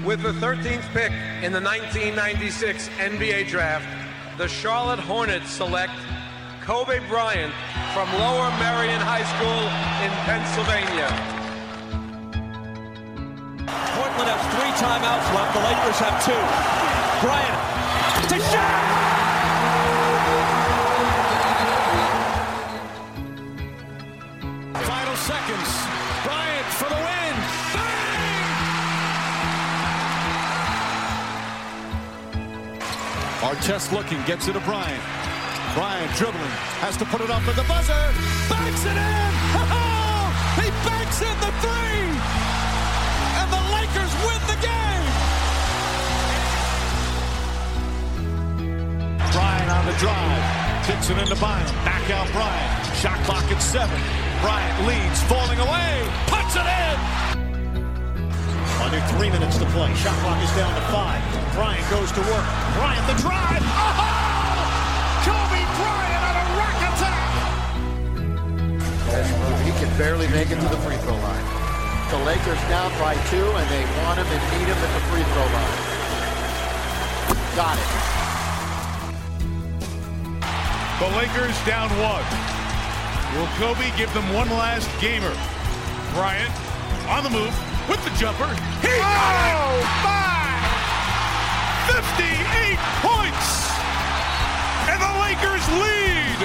With the 13th pick in the 1996 NBA Draft, the Charlotte Hornets select Kobe Bryant from Lower Merion High School in Pennsylvania. Portland has 3 timeouts left. The Lakers have 2. Bryant to shot! Final seconds. Bryant for the win. Bang! Artest looking, gets it to Bryant. Bryant dribbling, has to put it up at the buzzer. Banks it in! Oh! He banks in the 3! And the Lakers win the game! Bryant on the drive. Kicks it into Bryant. Back out Bryant. Shot clock at 7. Bryant leads, falling away. Puts it in! Under 3 minutes to play. Shot clock is down to 5. Bryant goes to work. Bryant the drive. Oh! Kobe Bryant on a rack attack! He can barely make it to the free throw line. The Lakers down by 2, and they want him and need him at the free throw line. Got it. The Lakers down 1. Will Kobe give them one last gamer? Bryant on the move with the jumper. He got it! 58 points! And the Lakers lead!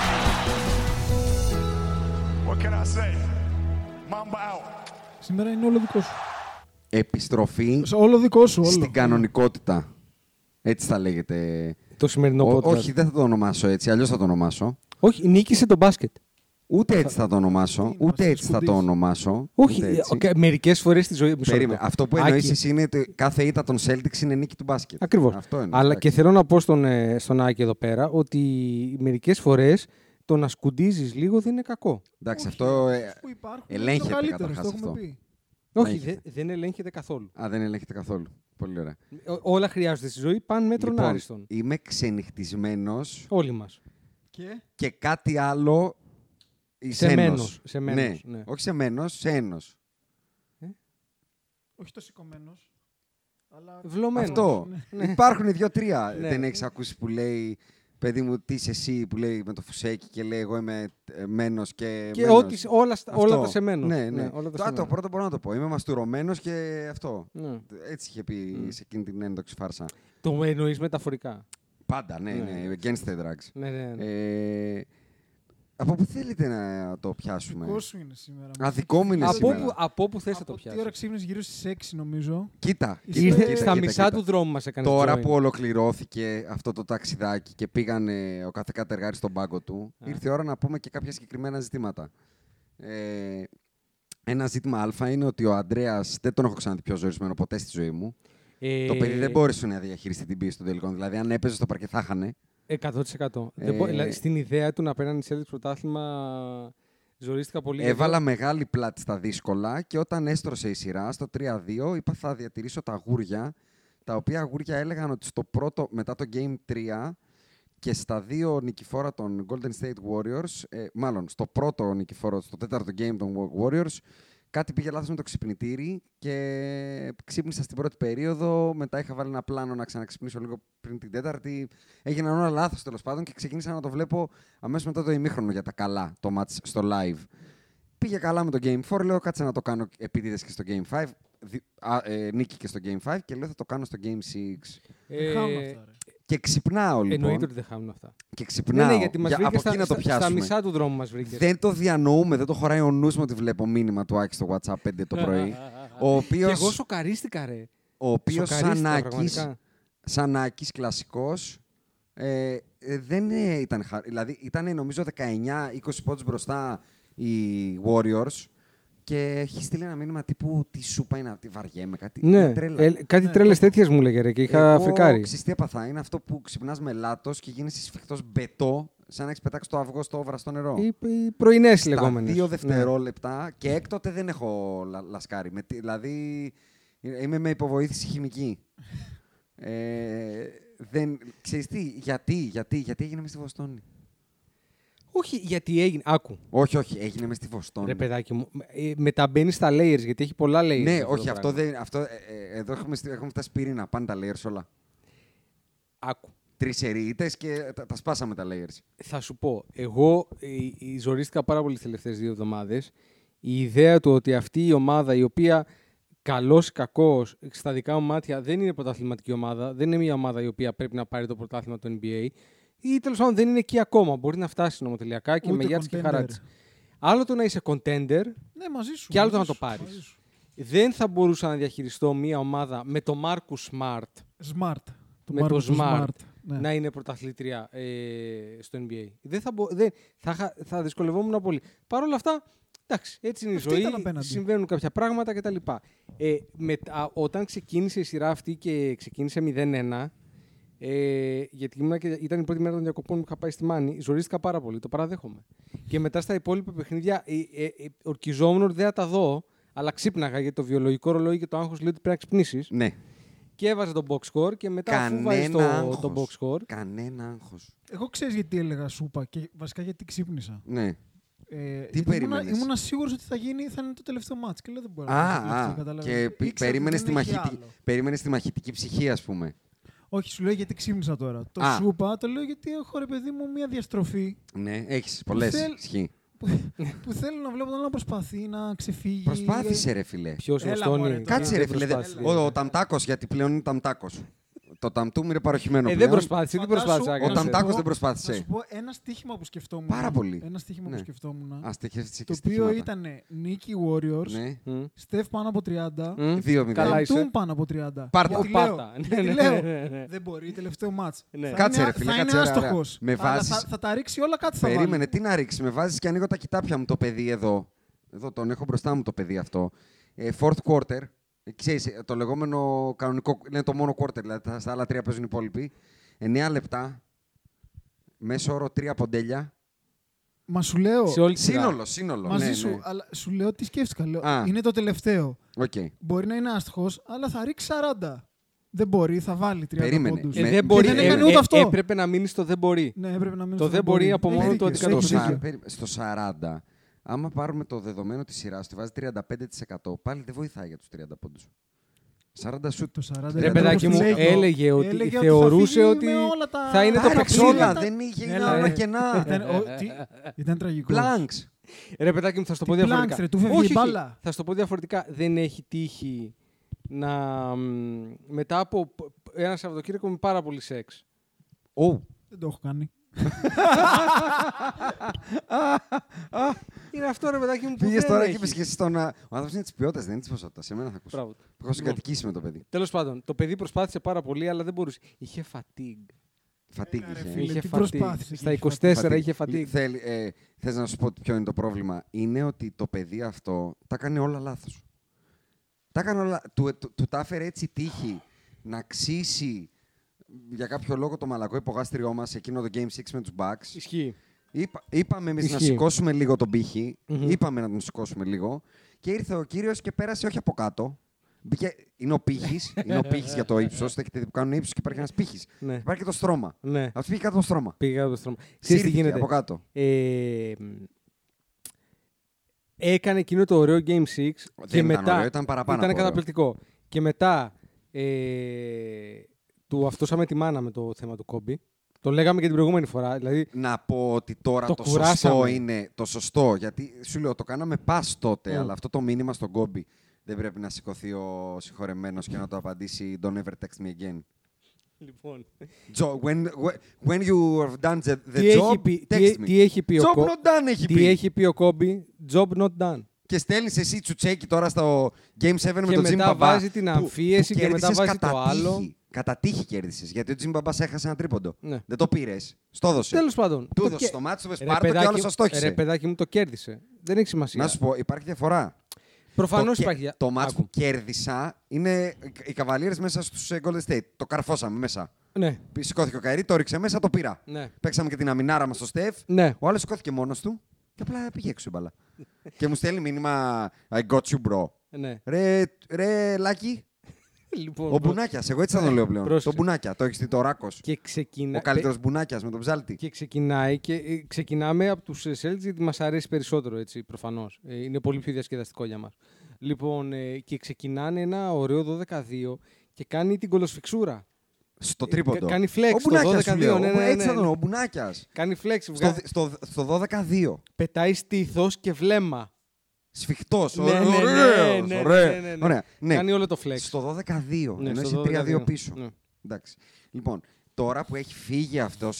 What can I say? Mamba out. Σήμερα είναι όλο δικό σου. Επιστροφή όλο δικό σου, όλο. Στην κανονικότητα. Έτσι θα λέγεται. Το σημερινό podcast. Όχι, δεν θα το ονομάσω έτσι, αλλιώς θα το ονομάσω. Όχι, νίκησε το μπάσκετ. Ούτε έτσι θα το ονομάσω, ούτε έτσι θα το ονομάσω. Όχι, μερικές φορές στη ζωή μου. Περίμενε. Αυτό που εννοείς εσύ είναι ότι κάθε ήττα των Celtics είναι νίκη του μπάσκετ. Ακριβώς. Αλλά και θέλω να πω στον Άκη εδώ πέρα ότι μερικές φορές το να σκουντίζεις λίγο δεν είναι κακό. Εντάξει, αυτό ελέγχεται καταρχάς αυτό. Όχι, δεν ελέγχεται καθόλου. Δεν ελέγχεται καθόλου. Πολύ ωραία. Όλα χρειάζονται στη ζωή, πάνε μέτρον άριστον. Είμαι ξενυχτισμένος. Όλοι μας. Και κάτι άλλο. Σε μένος. Ναι. Όχι σε μένος, σε ένος. Όχι το σηκωμένος. Αλλά... Βλωμένος. Αυτό. Ναι. Υπάρχουν 2-3. Δεν έχεις ακούσει που λέει, παιδί μου, τι είσαι εσύ, που λέει με το φουσέκι και λέει εγώ είμαι μένος και μένος. Όλα τα σε μένος. Ναι. Το πρώτο μπορώ να το πω. Είμαι μαστουρωμένος και αυτό. Ναι. Έτσι είχε πει σε εκείνη την ένδοξη φάρσα. Το εννοείς μεταφορικά. Πάντα, ναι. Against the drugs. Ναι. Από πού θέλετε να το πιάσουμε? Δικό σου είναι σήμερα. Δικό μου είναι σήμερα. Από πού θες να το πιάσεις? Τι ώρα ξύπνησες? Γύρω στις 6 νομίζω. Κοίτα. Στα μισά του δρόμου μας έκανε. Τώρα που ολοκληρώθηκε αυτό το ταξιδάκι και πήγανε ο κάθε κατεργάρης στον πάγκο του, ήρθε η ώρα να πούμε και κάποια συγκεκριμένα ζητήματα. Ένα ζήτημα Α είναι ότι ο Ανδρέας δεν τον έχω ξαναδεί πιο ζορισμένο ποτέ στη ζωή μου. Το παιδί δεν μπόρεσε να διαχειριστεί την πίεση των τελικών. Δηλαδή, αν έπαιζε στο παρκέ θα χάνε. 100%. Στην ιδέα του να παίρνει Celtics πρωτάθλημα ζορίστηκα πολύ. Έβαλα μεγάλη πλάτη στα δύσκολα και όταν έστρωσε η σειρά στο 3-2 είπα θα διατηρήσω τα αγούρια, τα οποία αγούρια έλεγαν ότι στο πρώτο, μετά το Game 3 και στα 2 νικηφόρα των Golden State Warriors, μάλλον στο πρώτο νικηφόρο, στο τέταρτο Game των Warriors, κάτι πήγε λάθος με το ξυπνητήρι και ξύπνησα στην πρώτη περίοδο. Μετά είχα βάλει ένα πλάνο να ξαναξυπνήσω λίγο πριν την τέταρτη. Έγιναν όλα λάθος τέλος πάντων και ξεκίνησα να το βλέπω αμέσως μετά το ημίχρονο για τα καλά, το match στο live. Πήγε καλά με το Game 4, λέω κάτσε να το κάνω επίτηδες και στο Game 5. Νίκη και στο Game 5 και λέω θα το κάνω στο Game 6. Και ξυπνάω λοιπόν. Εννοείται ότι δεν χάνουν αυτά. Και ξυπνάω. Ναι, γιατί μας βρήκε στα μισά του δρόμου μας βρήκε. Δεν το διανοούμε, δεν το χωράει ο νους μου ότι βλέπω μήνυμα του Άκη στο WhatsApp 5 το πρωί. Και εγώ σοκαρίστηκα, ρε. Ο οποίος σαν Άκης κλασικός δεν ήταν. Δηλαδή ήταν νομίζω 19-20 πόντους μπροστά οι Warriors. Και έχει στείλει ένα μήνυμα τύπου τι σούπα είναι αυτή, βαριέμαι, κάτι τρέλα. Κάτι τρέλες τέτοιες μου λέγε και είχα φρικάρει. Ξέρεις τι έπαθα, είναι αυτό που ξυπνάς με λάτος και γίνεσαι σφιχτός μπετό, σαν να έχεις πετάξει το αυγό στο βραστό νερό. Οι πρωινές λεγόμενες. 2 δευτερόλεπτα και έκτοτε δεν έχω λασκάρει. Δηλαδή είμαι με υποβοήθηση χημική. Ξέρεις τι, γιατί έγινε μες στη Βοστόνη? Όχι, γιατί έγινε. Άκου. Όχι, έγινε μες στη Βοστόνη. Ρε παιδάκι μου. Μετά μπαίνει στα layers, γιατί έχει πολλά layers. Ναι, όχι, αυτό δεν. Εδώ έχουμε φτάσει πυρήνα. Πάνε τα layers όλα. Άκου. 3 σερίτες και τα σπάσαμε τα layers. Θα σου πω, εγώ ζορίστηκα πάρα πολύ τις τελευταίες 2 εβδομάδες. Η ιδέα του ότι αυτή η ομάδα, η οποία καλός ή κακός, στα δικά μου μάτια δεν είναι πρωταθληματική ομάδα, δεν είναι μια ομάδα η οποία πρέπει να πάρει το πρωτάθλημα του NBA, ή τέλος πάντων δεν είναι εκεί ακόμα. Μπορεί να φτάσει νομοτελειακά και με γιάτς και χαρά της. Άλλο το να είσαι contender, Ναι, μαζί σου. και άλλο το να μαζί το σου, πάρεις. μαζί σου. Δεν θα μπορούσα να διαχειριστώ μια ομάδα με το Marcus Smart, Smart. με το Marcus Smart, ναι. να είναι πρωταθλήτρια στο NBA. Θα δυσκολευόμουν πολύ. Παρ' όλα αυτά, εντάξει, έτσι είναι η Αυτή ζωή, ήταν απέναντι. συμβαίνουν κάποια πράγματα κτλ. Όταν ξεκίνησε η σειρά αυτή και ξεκίνησε 0-1, γιατί ήταν η πρώτη μέρα των διακοπών που είχα πάει στη Μάνη, ζορίστηκα πάρα πολύ, το παραδέχομαι. Και μετά στα υπόλοιπα παιχνίδια ορκιζόμουν ότι δεν θα τα δω, αλλά ξύπναγα γιατί το βιολογικό ρολόι και το άγχος λέει ότι πρέπει να ξυπνήσεις. Ναι. Και έβαζα το box score και μετά αφού βάζεις το box score. Κανένα άγχος. Εγώ ξέρεις γιατί έλεγα σούπα και βασικά γιατί ξύπνησα. Ναι. Τι περίμενες? Ήμουν σίγουρος ότι θα είναι το τελευταίο μάτς και λέω δεν μπορεί να είναι το τελευταίο, καταλαβαίνεις. Και Ήξερα ότι δεν έχει άλλο. περίμενες τη μαχητική ψυχή, ας πούμε. Όχι, σου λέω γιατί ξύπνησα τώρα. Το σούπα το λέω γιατί έχω, ρε παιδί μου, μια διαστροφή Ναι, έχεις πολλές. Ισχύει. που θέλω να βλέπω τον άλλο να προσπαθεί να ξεφύγει. Προσπάθησε, ρε φίλε. Ποιος Έλα, Βοστόνη. μωρέ, Κάτσε, ρε φίλε. Ο Ταμτάκος, γιατί πλέον είναι Ταμτάκος. Το Ταμτούμ είναι παροχημένο Δεν πλέον. προσπάθησε, τι προσπάθησε να Ο κάνει. Ταμτάκος δεν Θα προσπάθησε. σου πω ένα στοίχημα που σκεφτόμουν. Πάρα πολύ. Ένα στοίχημα Ναι. που σκεφτόμουν. Αστεχεύτησε Το και οποίο στοιχήματα. ήταν νίκη Warriors, Ναι. Στεφ πάνω από 30, 2-0. Καλά είσαι. Ταμτούμ πάνω από 30. Πάρτα. Γιατί Πάρτα. λέω, Ναι, γιατί ναι, λέω, ναι. δεν μπορεί, τελευταίο μάτς. Ναι. Κάτσε, ρε φίλε, θα κάτσε, είναι ωραία, άστοχος. ωραία. Με Αλλά βάζεις- θα τα ρίξει όλα, κάτι θα Περίμενε, βάλει. τι να ρίξει. Με βάζεις και ανοίγω τα κοιτάπια μου το παιδί εδώ. Εδώ τον έχω μπροστά μου το παιδί αυτό. Fourth quarter. Ξέρεις, το λεγόμενο κανονικό, είναι το μόνο quarter, δηλαδή στα άλλα 3 παίζουν οι υπόλοιποι. 9 λεπτά. Μέσο όρο 3 ποντέλια. Μα σου λέω, Σε όλη τη σειρά. Σύνολο. μαζί ναι, σου, ναι. αλλά σου λέω τι σκέφτηκα. Λέω, Α. είναι το τελευταίο. Οκ. Μπορεί να είναι άστοχος, αλλά θα ρίξει 40. Δεν μπορεί, θα βάλει 30 Περίμενε. πόντους. Δεν μπορεί. δεν έκανε ούτε αυτό. Έπρεπε να μείνει στο δεν μπορεί. Ναι, έπρεπε να μείνει Το στο δεν μπορεί από Έχει μόνο δίκιο, του έχει αντικατοπτρίζει. δίκιο. Στο 40, άμα πάρουμε το δεδομένο της σειράς, του βάζει 35%, πάλι δεν βοηθάει για τους 30 πόντους. 40 σουτ. Το 40 Ρε ήταν παιδάκι όπως μου, το λέει. έλεγε ότι Έλεγε θεωρούσε θα ότι φύγει με όλα τα- θα είναι το Άρα παιχνίδι. ψόλα, δεν είχε Έλα, ένα κενά. Ήταν τραγικό. Blanks. Ρε παιδάκι μου, θα σου το πω Τι διαφορετικά. blanks, ρε, του φεύγει Όχι, η μπάλα. θα σου το πω διαφορετικά. Δεν έχει τύχει να μετά από ένα Σαββατοκύριακο με πάρα πολύ σεξ. Δεν το έχω κάνει. Είναι αυτό, ρε παιδάκι μου, που Πήγες δεν τώρα έχει. και είπες και εσύ στον... Ο άνθρωπος είναι της ποιότητας, δεν είναι της ποσότητας. Σε μένα θα ακούσω. Μπράβο. Έχω συγκατοικήσει με το παιδί. Τέλος πάντων, το παιδί προσπάθησε πάρα πολύ, αλλά δεν μπορούσε. Είχε fatigue. Fatigue Έλα, ρε είχε. φίλε. Είχε τι fatigue. προσπάθησε Στα και 24 Fatigue. είχε fatigue. Θες να σου πω ποιο είναι το πρόβλημα. Είναι ότι το παιδί αυτό τα έκανε όλα λάθος. Τα έκανε όλα... Του τα έφερε έτσι τύχη να ξύσει για κάποιο λόγο το μαλακό υπογάστριό μας εκείνο το Game 6 με τους Bucks. Ισχύει. Είπαμε εμείς να Ισχύει. σηκώσουμε λίγο τον πύχη. Μμμ. Είπαμε να τον σηκώσουμε λίγο. Και ήρθε ο κύριος και πέρασε όχι από κάτω. Είναι ο πύχης. Είναι ο πύχης για το ύψος. Έχετε δει που κάνουν ύψος και υπάρχει ένας πύχης. Ναι. Υπάρχει και το στρώμα. Ναι. Αυτό πήγε κάτω από το στρώμα. Πήγα από το στρώμα. Ξέρεις τι Σύρθηκε γίνεται. από κάτω. Έκανε εκείνο το ωραίο Game 6 και ήταν μετά ωραίο, ήταν παραπάνω ήταν από ωραίο. καταπληκτικό. Και μετά του αυτόσαμε τη μάνα με το θέμα του Κόμπι. Το λέγαμε και την προηγούμενη φορά. Δηλαδή, Να πω ότι τώρα Το το κουράσαμε. σωστό είναι το σωστό. Γιατί σου λέω, το κάναμε πας τότε, αλλά αυτό το μήνυμα στον Κόμπι δεν πρέπει να σηκωθεί ο συγχωρεμένος και να το απαντήσει Don't ever text me again. λοιπόν, When you have done the τι έχει job, πει- text me. τι έχει πει ο Job Κο- not done έχει τι πει. έχει πει ο Κόμπι, job not done. Και στέλνεις εσύ τσουτσέκι τώρα στο Game 7 με Και τον Jim μετά Baba, βάζει την που- αμφίεση που και μετά κέρδισες βάζει το κατά άλλο. τύχη. Κατά τύχη κέρδισες, γιατί ο Jim Baba σε έχασε ένα τρίποντο. Ναι. Δεν το πήρες. Στο έδωσε. Τέλος πάντων. Του το έδωσε κε- το μάτι, του Ρε Βεσπάρτο και παιδάκι άλλος μου- σας το έχισε. Ρε παιδάκι μου, το κέρδισε. Δεν έχει σημασία. Να σου πω, υπάρχει διαφορά. Προφανώς Το κε- υπάρχει. Το μάτς Άκου. που κέρδισα είναι οι Cavaliers μέσα στους Golden State. Το καρφώσαμε μέσα. Ναι, Σηκώθηκε ο Καϊρή, το ρίξε μέσα, το πήρα. ναι. Παίξαμε και την αμινάρα μας στο Στεφ. Ναι. Ο άλλος σηκώθηκε μόνος του και απλά πήγε έξω η μπάλα. Και μου στέλνει μήνυμα I got you, bro. Ναι. Ρε Λάκη, Λοιπόν, Ο Μπουνάκιας, εγώ έτσι θα τον λέω πλέον. πρόσεξε. Το Μπουνάκια, το έχεις δει, το Ράκος. Και Ο καλύτερος Μπουνάκιας με τον ψάλτη. Και ξεκινάμε από τους Celtics γιατί μας αρέσει περισσότερο, έτσι, προφανώς. Είναι πολύ πιο διασκεδαστικό για μας. Λοιπόν, και ξεκινάνε ένα ωραίο 12-2 και κάνει την κολοσφιξούρα. Στο τρίποντο. Κάνει flex Ο στο Μπουνάκιας σου 12-2. λέω. Ναι, Έτσι θα τον, ο Μπουνάκιας. Κάνει flex. Στο 12-2. Πετάει στήθος και βλέμμα. Σφιχτός. Ναι, Ωραία. Ναι. Κάνει όλο το flex. Στο 12-2. Ναι, Ενώ στο είσαι 3-2 12-2. πίσω. Ναι. Εντάξει. Λοιπόν, τώρα που έχει φύγει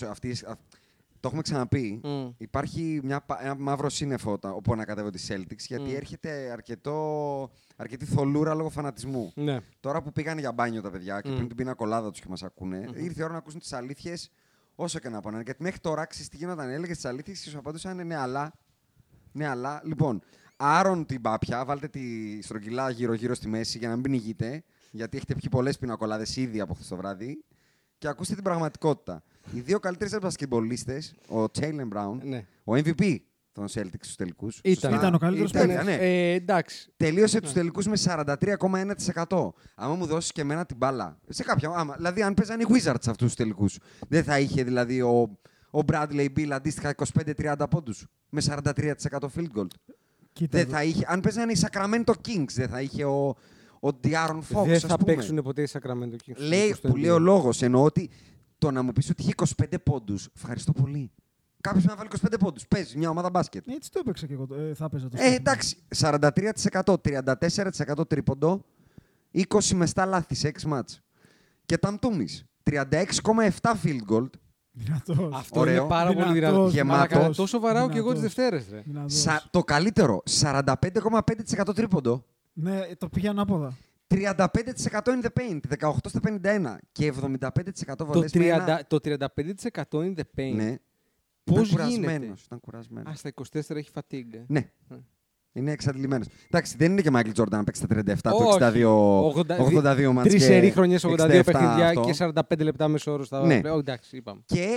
το έχουμε ξαναπεί. Υπάρχει ένα μαύρο σύννεφο όπου ανακατεύονται οι Celtics, γιατί έρχεται αρκετή θολούρα λόγω φανατισμού. Ναι. Τώρα που πήγαν για μπάνιο τα παιδιά και πριν την πινακολάδα τους και μας ακούνε, ήρθε η ώρα να ακούσουν τις αλήθειες όσο και να πάνε. Γιατί μέχρι τώρα ξέρεις τι γινόταν, έλεγες τις αλήθειες και σου απαντούσαν ναι, αλλά. Λοιπόν, άρον την πάπια, βάλτε τη στρογγυλά γύρω-γύρω στη μέση για να μην πνιγείτε, γιατί έχετε πιει πολλές πινακολάδες ήδη από χθες το βράδυ, και ακούστε την πραγματικότητα. Οι δύο καλύτερες μπασκετμπολίστες, ο Jaylen Brown, Ναι. ο MVP των Celtics στους τελικούς. Ήταν ο καλύτερος παίκτης. Ναι. Εντάξει. Τελείωσε τους τελικούς με 43,1%. Άμα μου δώσεις και εμένα την μπάλα. Σε κάποια. Δηλαδή, αν παίζαν οι Wizards αυτούς τους τελικούς, δεν θα είχε δηλαδή ο Bradley Beal αντίστοιχα 25-30 πόντους με 43% field goal. Δεν θα είχε, αν παίζαν οι Sacramento Kings, δεν θα είχε ο De'Aaron Fox. Δεν θα παίξουν ποτέ οι Sacramento Kings. Που λέει ο λόγος. Εννοώ ότι το να μου πεις ότι είχε 25 πόντους, ευχαριστώ πολύ. Κάποιος να βάλει 25 πόντους. Παίζει μια ομάδα μπάσκετ. Έτσι το έπαιξα και εγώ. Θα έπαιζα το Εντάξει. 43%, 34% τρίποντο, 20 μεστά λάθη σε 6 μάτς. Και Ταμτούμις, 36,7 field goal. Δυνατός. Αυτό Ωραίο. είναι πάρα πολύ Δυνατός, δυνατό. γεμάτος. Τόσο βαράω και εγώ τις Δυνατός. Δευτέρες. Ρε. Δυνατός. Το καλύτερο, 45,5% τρίποντο. Ναι, το πήγε ανάποδα. 35% in the paint, 18 στα 51 και 75% βολές με ένα... Το 35% in the paint. Ναι. Πώς Ήταν γίνεται? κουρασμένος. Α, στα 24 έχει fatigue. Ναι. Είναι εξαντλημένος. Εντάξει, δεν είναι και Michael Jordan να παίξει τα 37 Όχι. του 82 μάτς. 3 σερί χρονιές, 82 67 παιχνιδιά αυτό. και 45 λεπτά μεσόωρο στα Ναι. εντάξει, είπαμε. Και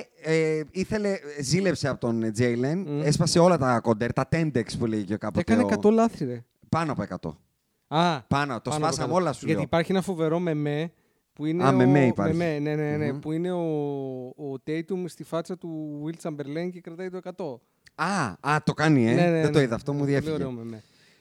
ζήλεψε από τον Jaylen, έσπασε όλα τα κοντέρ, τα Tendex που λέγει και κάποτε. Έκανε 100 λάθη, ρε. Πάνω από 100. Α, Πάνω, το σπάσαμε από όλα σου Γιατί λέω. υπάρχει ένα φοβερό μεμέ που είναι. μεμέ υπάρχει. Ναι, που είναι ο Tatum στη φάτσα του Will Chamberlain και κρατάει το 100. Το κάνει, Ναι, δεν το είδα, αυτό μου Πολύ διέφυγε. ωραίο μεμέ.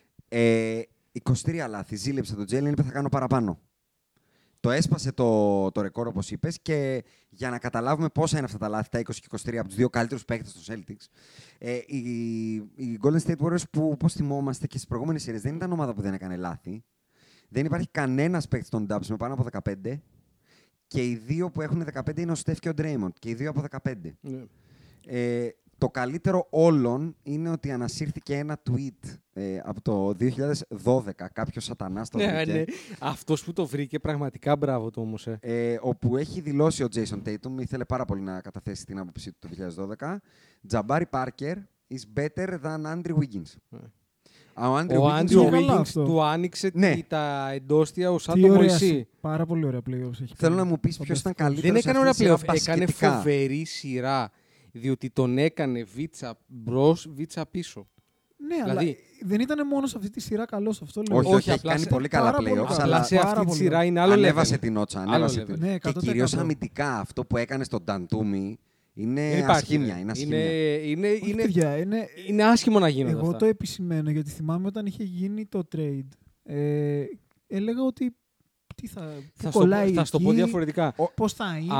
23 λάθη, ζήλεψε τον Jaylen, είπε θα κάνω παραπάνω. Το έσπασε το ρεκόρ, όπως είπες, και για να καταλάβουμε πόσα είναι αυτά τα λάθη, τα 20 και 23 από τους δύο καλύτερους παίκτες των Celtics, οι Golden State Warriors που, όπως θυμόμαστε και στις προηγούμενες σειρές, δεν ήταν ομάδα που δεν έκανε λάθη. Δεν υπάρχει κανένας παίκτης των Dubs με πάνω από 15 και οι δύο που έχουν 15 είναι ο Steph και ο Draymond και οι δύο από 15. Ναι. Το καλύτερο όλων είναι ότι ανασύρθηκε ένα tweet από το 2012, κάποιος σατανάς το βρήκε. Ναι. Αυτός που το βρήκε, πραγματικά μπράβο του όμως. Όπου έχει δηλώσει ο Jason Tatum, ήθελε πάρα πολύ να καταθέσει την άποψή του το 2012, Jabari Parker is better than Andrew Wiggins. Ο Andrew καλά Wiggins αυτό. του άνοιξε Ναι. τα εντόστια ο Τι Σάντο ωραία Μωυσή. Πάρα πολύ ωραία playoffs έχει Θέλω κάνει. να μου πεις ποιος ήταν Φανταστικός. καλύτερος. Δεν έκανε ωραία αυτή τη σειρά playoff, έκανε μπασκετικά. φοβερή σειρά. Διότι τον έκανε βίτσα μπρος, βίτσα πίσω. Ναι, Δηλαδή- αλλά δεν ήταν μόνο σε αυτή τη σειρά καλός αυτό. Λέω. Όχι, έχει απλά κάνει σε- πολύ καλά πάρα πολύ playoffs, καλά. αλλά Αλλά σε πάρα αυτή τη πολύ σειρά ωραία. είναι άλλο ανέβασε level. την νότσα. Άλλο Ανέβασε level. την... Ναι, και 100%. κυρίως αμυντικά αυτό που έκανε στον Ταντούμι είναι Δεν υπάρχει, ασχήμια. ρε. Είναι ασχήμια. Όχι, παιδιά, Είναι άσχημο να γίνονται εγώ αυτά. το επισημαίνω γιατί θυμάμαι όταν είχε γίνει το trade. Έλεγα ότι τι θα, Θα πού κολλάει θα στο πω εκεί, διαφορετικά. πώς θα είναι.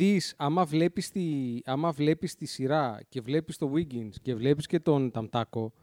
Άμα βλέπεις τη σειρά και βλέπεις το Wiggins και βλέπεις και τον Ταμτάκο,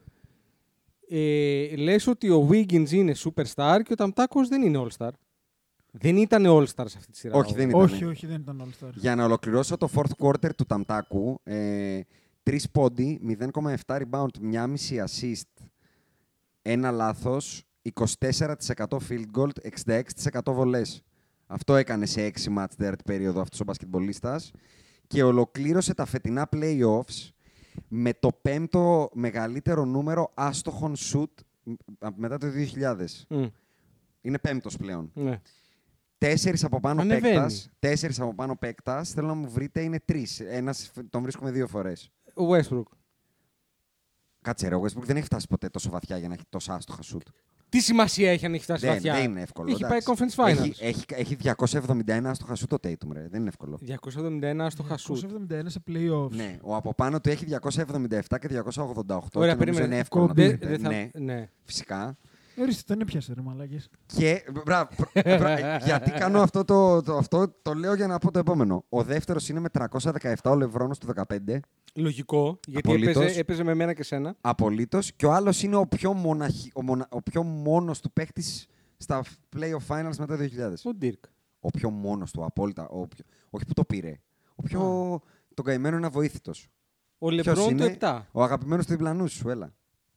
λες ότι ο Wiggins είναι superstar και ο Ταμτάκος δεν είναι all-star. Δεν ήταν all-star σε αυτή τη σειρά. Όχι, δεν ήταν. όχι, δεν ήταν All Star. Για να ολοκληρώσω το fourth quarter του Ταμτάκου, 3 πόντι, 0,7 rebound, 1,5 assist, ένα λάθος, 24% field goal, 66% βολές. Αυτό έκανε σε 6 μάτς τέταρτη περίοδο αυτός ο μπασκετμπολίστας και ολοκλήρωσε τα φετινά playoffs με το 5ο μεγαλύτερο νούμερο άστοχων shoot μετά το 2000. Είναι 5ος πλέον. Ναι. 4 από πάνω Ανεβαίνει. παίκτας. 4 από πάνω παίκτας. Θέλω να μου βρείτε, είναι 3. Ένας τον βρίσκουμε 2 φορές. Ο Westbrook. Κάτσε ρε, ο Westbrook δεν έχει φτάσει ποτέ τόσο βαθιά για να έχει τόσα άστοχα σουτ. Τι σημασία έχει αν έχει φτάσει βαθιά. Δεν είναι εύκολο. Έχει πάει εντάξει. Conference Finals. Έχει 271 στο χασού το Tatum, ρε. Δεν είναι εύκολο. 271 στο χασού. 271 σε playoffs. Ναι, ο από πάνω του έχει 277 και 288. Ωραία, και νομίζω είναι εύκολο να Kobe. το πείτε. Ναι. Φυσικά. Ορίστε, τον έπιασε ρε μαλάκες. Και γιατί κάνω αυτό το λέω για να πω το επόμενο. Ο δεύτερος είναι με 317, ο Λευρώνος του 15. Λογικό, γιατί Απολύτως. έπαιζε με μένα και σένα. Απολύτως. Και ο άλλος είναι ο πιο μόνος του παίχτης στα playoff finals μετά το 2000. Ο Dirk. Ο πιο μόνος του, απόλυτα. Όχι που το πήρε. Ο πιο τον καημένο είναι αβοήθητος. Ο Ποιος Λεμπρόν είναι? του 7. Ο αγαπημένος του διπλανού σου, έλα.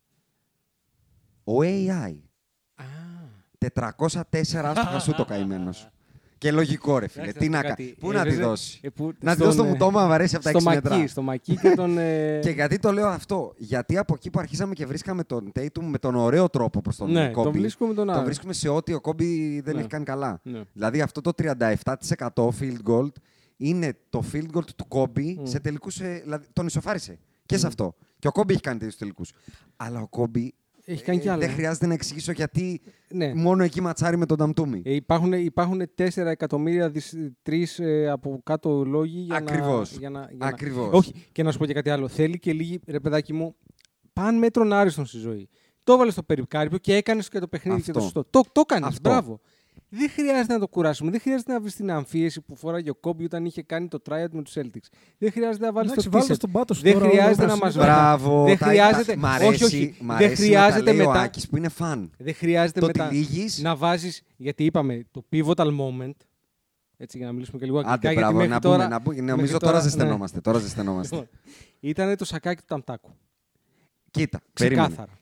Ο AI. 404 άστοχα σου το καημένος. Και λογικό ρε φίλε. Τι να κάνει. Πού να τη δώσει. Να τη δώσει το μουτόμα, μου αρέσει από τα 6 μέτρα. Στο μακί και τον... Και γιατί το λέω αυτό. Γιατί από εκεί που αρχίσαμε και βρίσκαμε τον Tatum με τον ωραίο τρόπο προς τον Ναι, Kobe, τον βρίσκουμε τον άλλο. τον βρίσκουμε σε ό,τι ο Kobe δεν Ναι. έχει κάνει καλά. Ναι. Δηλαδή αυτό το 37% field goal είναι το field goal του Kobe σε τελικούς, δηλαδή τον ισοφάρισε. Και σε αυτό. Και ο Kobe έχει κάνει τέτοιους τελικούς. Αλλά ο Kobe Έχει κάνει κι άλλα. δεν χρειάζεται να εξηγήσω γιατί Ναι. μόνο εκεί ματσάρει με τον Νταμτούμι. Υπάρχουν 4 εκατομμύρια 3 από κάτω λόγοι για Ακριβώς. να... Ακριβώς. Όχι, και να σου πω και κάτι άλλο. Θέλει και λίγη, ρε παιδάκι μου, παν μέτρον άριστον στη ζωή. Το έβαλε στο περικάρυπιο και έκανε και το παιχνίδι Αυτό. και το σωστό. Το έκανε. Αυτό. Μπράβο. Δεν χρειάζεται να το κουράσουμε. Δεν χρειάζεται να βρει την αμφίεση που φοράγε ο Kobe όταν είχε κάνει το tryout με του Celtics. Δεν χρειάζεται να βάλει το βάλτε t-shirt. στον πάτο σου Δεν τώρα, χρειάζεται όλο να μα αυτό. Μπράβο. Δεν χρειάζεται. Μ' αρέσει, Όχι. μ' Δεν αρέσει χρειάζεται να τα λέει μετά. ο Άκης που είναι φαν. Δεν χρειάζεται Το μετά ότι λύγεις. να βάζεις, γιατί είπαμε, το pivotal moment, έτσι για να μιλήσουμε και λίγο αγγλικά, Άντε, γιατί μπράβο, μέχρι να τώρα... πούμε. Νομίζω τώρα ζεσθενόμαστε. Τώρα ζεσθενόμαστε. Ήτανε το σακάκι του Ταμτάκου. Κοίτα, περίμενε. Ξεκάθαρα.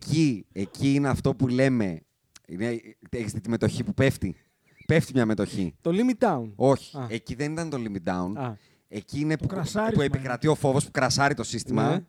Εκεί είναι αυτό που λέμε. Έχεις δει τη μετοχή που πέφτει. Πέφτει μια μετοχή. Το limit down. Όχι. Α. Εκεί δεν ήταν το limit down. Α. Εκεί είναι που κρασάρισμα επικρατεί ο φόβος που κρασάρει το σύστημα. Ναι.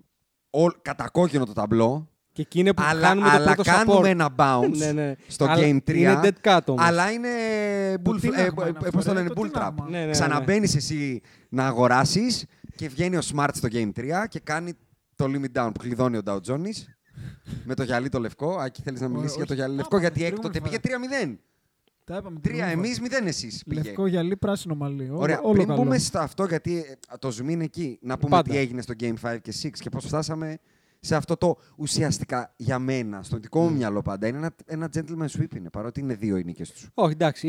Κατακόκκινο το ταμπλό. Και εκεί είναι που Αλλά, κάνουμε το αλλά πρώτο κάνουμε support. ένα bounce Ναι, ναι. στο Αλλά Game 3. είναι dead cut όμως. Αλλά είναι τίναγμα είναι αυτό, πώς το ρε, λένε, το bull trap. τίναγμα. Ναι, ναι. Ξαναμπαίνεις εσύ να αγοράσεις και βγαίνει ο Smart στο Game 3 και κάνει το limit down που κλειδώνει ο Dow Jones με το γυαλί το λευκό. Άκη, θέλεις να μιλήσεις για το γυαλί λευκό, γιατί έκτοτε πήγε 3-0. Τα είπαμε. 3 εμείς, 0 εσείς πήγε. Λευκό γυαλί, πράσινο μαλλί. Ωραία, Όλο πριν καλό. πούμε στο αυτό, γιατί το zoom είναι εκεί, να πούμε Πάντα. τι έγινε στο Game 5 και 6 και πώς φτάσαμε σε αυτό το ουσιαστικά για μένα, στο δικό μου μυαλό πάντα, είναι ένα gentleman sweep είναι, παρότι είναι 2 οι νίκες τους. Όχι, εντάξει,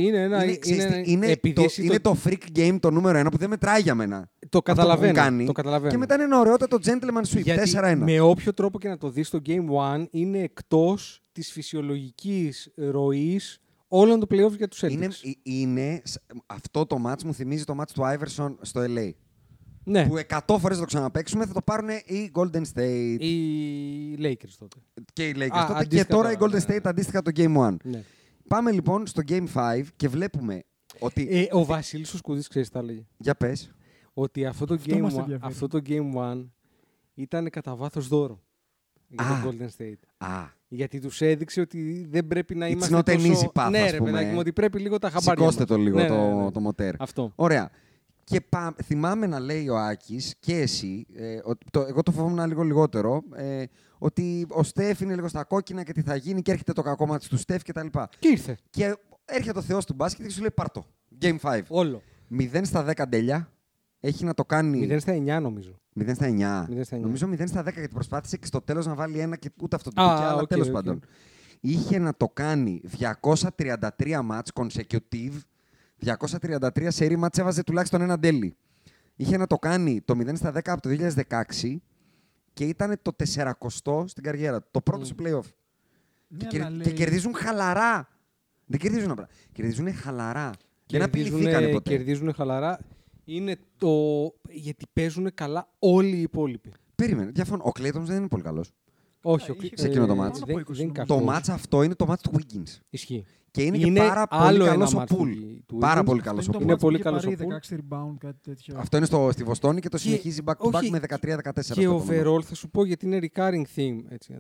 είναι Το freak game το νούμερο 1 που δεν μετράει για μένα. Το καταλαβαίνω. Αυτό που έχουν κάνει. Το καταλαβαίνω. Και μετά είναι ένα ωραιότατο gentleman sweep, Γιατί 4-1. με όποιο τρόπο και να το δεις, το Game 1 είναι εκτός της φυσιολογικής ροής όλων των playoffs για τους Celtics. Αυτό το match μου θυμίζει το match του Iverson στο LA. Ναι, Που 100 φορές θα το ξαναπαίξουμε, θα το πάρουν οι Golden State. οι Lakers τότε. Και οι Lakers Α, τότε. Και αντίστοιχα τώρα οι τώρα, Golden ναι. State αντίστοιχα το Game 1. Ναι. Πάμε λοιπόν στο Game 5 και βλέπουμε ότι. Ο Βασίλης ο Σκουδής, ξέρεις τι θα έλεγε. Για πες. Ότι αυτό το Game 1 ήταν κατά βάθος δώρο για το Golden State. Γιατί τους έδειξε ότι δεν πρέπει να είμαστε not an τόσο... easy path, ναι, ας ρε πούμε. παιδάκι μου, ότι πρέπει λίγο τα χαμπάρια Σηκώστε μας. το λίγο Ναι. το μοτέρ. Αυτό. Ωραία. Και θυμάμαι να λέει ο Άκης και εσύ, εγώ το φοβόμουν λίγο λιγότερο, ότι ο Στεφ είναι λίγο στα κόκκινα και τι θα γίνει και έρχεται το κακό μάτι του Στεφ κτλ. Και ήρθε. Και έρχεται ο Θεός του μπάσκετ και σου λέει πάρτο. Game 5. Όλο. 0 στα 10 τέλεια. Έχει να το κάνει. 0 στα 9 νομίζω. 0 στα 9. 0 στα 9. Νομίζω 0 στα 10 γιατί προσπάθησε και στο τέλος να βάλει ένα και ούτε αυτό το πήγε, αλλά τέλος πάντων. Είχε να το κάνει 233 μάτς consecutive, 233 σερί μάτς έβαζε τουλάχιστον ένα τέλει. Είχε να το κάνει το 0 στα 10 από το 2016 και ήταν το 40ο στην καριέρα του, το πρώτο σε play-off. Ναι, Και κερδίζουν χαλαρά. Δεν κερδίζουν απλά. Κερδίζουν χαλαρά. Δεν απειληθήκανε ποτέ. Κερδίζουν χαλαρά. Είναι το... Γιατί παίζουν καλά όλοι οι υπόλοιποι. Περίμενε, διαφωνώ. Ο Κλέιτον δεν είναι πολύ καλός. Όχι, σε εκείνο το μάτς. Δεν είναι Το κακός. μάτς αυτό είναι το μάτς του Wiggins. Ισχύει. Και είναι Είναι και πάρα πολύ άλλο καλός ένα ο μάτς Πουλ. του Πάρα Wiggins. πολύ καλός ο Είναι Πουλ. πολύ καλός ο Πουλ. 16 rebound, κάτι τέτοιο. Αυτό είναι στη Βοστόνη και το συνεχίζει back to back όχι, με 13-14. Και overall θα σου πω γιατί είναι recurring theme. Έτσι,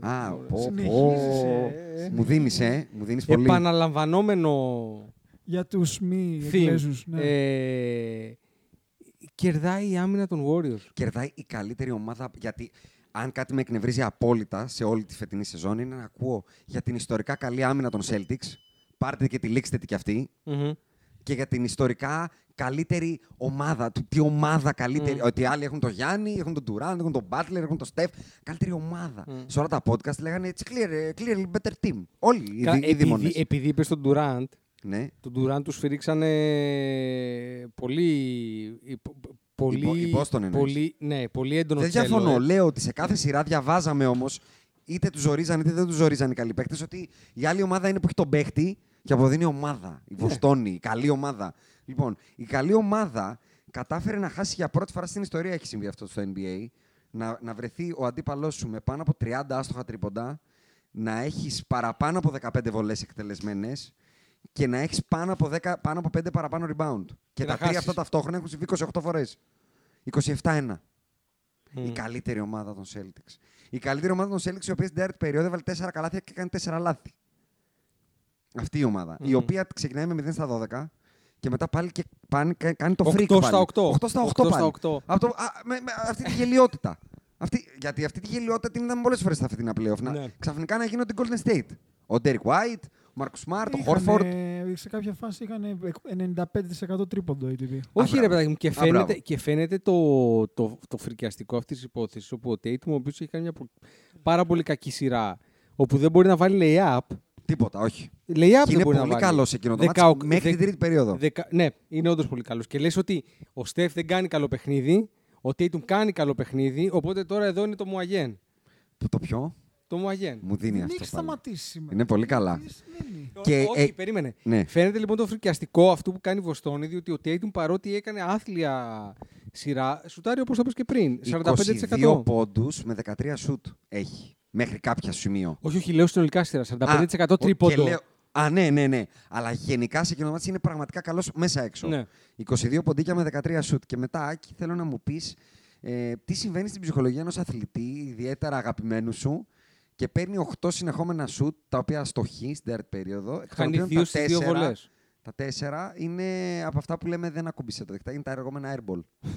Μου δίνεις πολύ. Επαναλαμβανόμενο Για τους μη theme. Εγγλέζους. Ναι. Κερδάει η άμυνα των Warriors. Κερδάει η καλύτερη ομάδα γιατί αν κάτι με εκνευρίζει απόλυτα σε όλη τη φετινή σεζόν είναι να ακούω για την ιστορικά καλή άμυνα των Celtics. Πάρτε και τη λήξτε τη κι αυτή. Και για την ιστορικά καλύτερη ομάδα. Τι ομάδα καλύτερη. Ότι οι άλλοι έχουν τον Γιάννη, έχουν τον Durant, έχουν τον Butler, έχουν τον Steph. Καλύτερη ομάδα. Σε όλα τα podcast λέγανε it's clearly better team. Όλοι οι δήμονες. Επειδή είπες τον Durant, ναι. τον Durant τους σφυρίξανε πολύ. Η Boston εννοείς. Πολύ έντονο δεν τσέλο. διαφωνώ. Λέω ότι σε κάθε σειρά διαβάζαμε όμως, είτε τους ζορίζαν είτε δεν τους ζορίζαν οι καλοί παίκτες, ότι η άλλη ομάδα είναι που έχει τον παίχτη και αποδίνει ομάδα. Η Βοστόνη, η καλή ομάδα. Λοιπόν, η καλή ομάδα κατάφερε να χάσει για πρώτη φορά στην ιστορία, έχει συμβεί αυτό στο NBA, να βρεθεί ο αντίπαλός σου με πάνω από 30 άστοχα τρίποντα, να έχεις παραπάνω από 15 βολές εκτελεσμένες και να έχεις πάνω από 5 παραπάνω rebound. Και τα τρία αυτά ταυτόχρονα έχουν συμβεί 28 φορές. 27-1. Η καλύτερη ομάδα των Celtics. Η καλύτερη ομάδα των Celtics, η οποία στην τέταρτη περίοδο έβαλε 4 καλάθια και έκανε 4 λάθη. Αυτή η ομάδα. Η οποία ξεκινάει με 0 στα 12 και μετά πάλι και κάνει το freak. 8 στα 8. 8 στα 8 πάλι. Με αυτή τη γελιότητα. Γιατί αυτή τη γελιότητα την είδαμε πολλές φορές στα φετινά playoff. Ξαφνικά να γίνονται Golden State. Ο Derek White, ο Marcus Smart, ο Horford. Σε κάποια φάση είχαν 95% τρίποντο η TV. Όχι, ρε παιδάκι μου, και φαίνεται το φρικιαστικό αυτής της υπόθεσης, όπου ο Tatum, ο οποίος έχει κάνει μια πάρα πολύ κακή σειρά, όπου δεν μπορεί να βάλει lay-up. Τίποτα, όχι. Lay-up είναι πολύ καλό σε εκείνο το μάτσο μέχρι την τρίτη περίοδο. Ναι, είναι όντως πολύ καλός. Και λες ότι ο Στεφ δεν κάνει καλό παιχνίδι, ο Tatum κάνει καλό παιχνίδι, οπότε τώρα εδώ είναι το Μουαγέν. Το ποιο? Το Μουαγέν. Μου δίνει δεν αυτό. έχει σταματήσει σήμερα. Είναι πολύ καλά. Όχι, περίμενε. Ναι. Φαίνεται λοιπόν το φρικιαστικό αυτό που κάνει η Βοστόνη, διότι ο Tatum παρότι έκανε άθλια σειρά, σουτάρει όπως το είπες και πριν. 45%. 22 πόντους με 13 σουτ έχει. Μέχρι κάποιο σημείο. Όχι, λέω συνολικά σειρά. 45% τρίποντο. Ναι. Αλλά γενικά σε κοινό είναι πραγματικά καλός μέσα έξω. Ναι. 22 ποντίκια με 13 σουτ. Και μετά, Άκη, θέλω να μου πεις τι συμβαίνει στην ψυχολογία ενός αθλητή, ιδιαίτερα αγαπημένου σου, και παίρνει 8 συνεχόμενα σουτ, τα οποία στοχεί στην τέταρτη περίοδο. Κάνει 2 στις 2 βολές. Τα 4 είναι από αυτά που λέμε δεν ακούμπησε το δεχτά, είναι τα εργόμενα airball.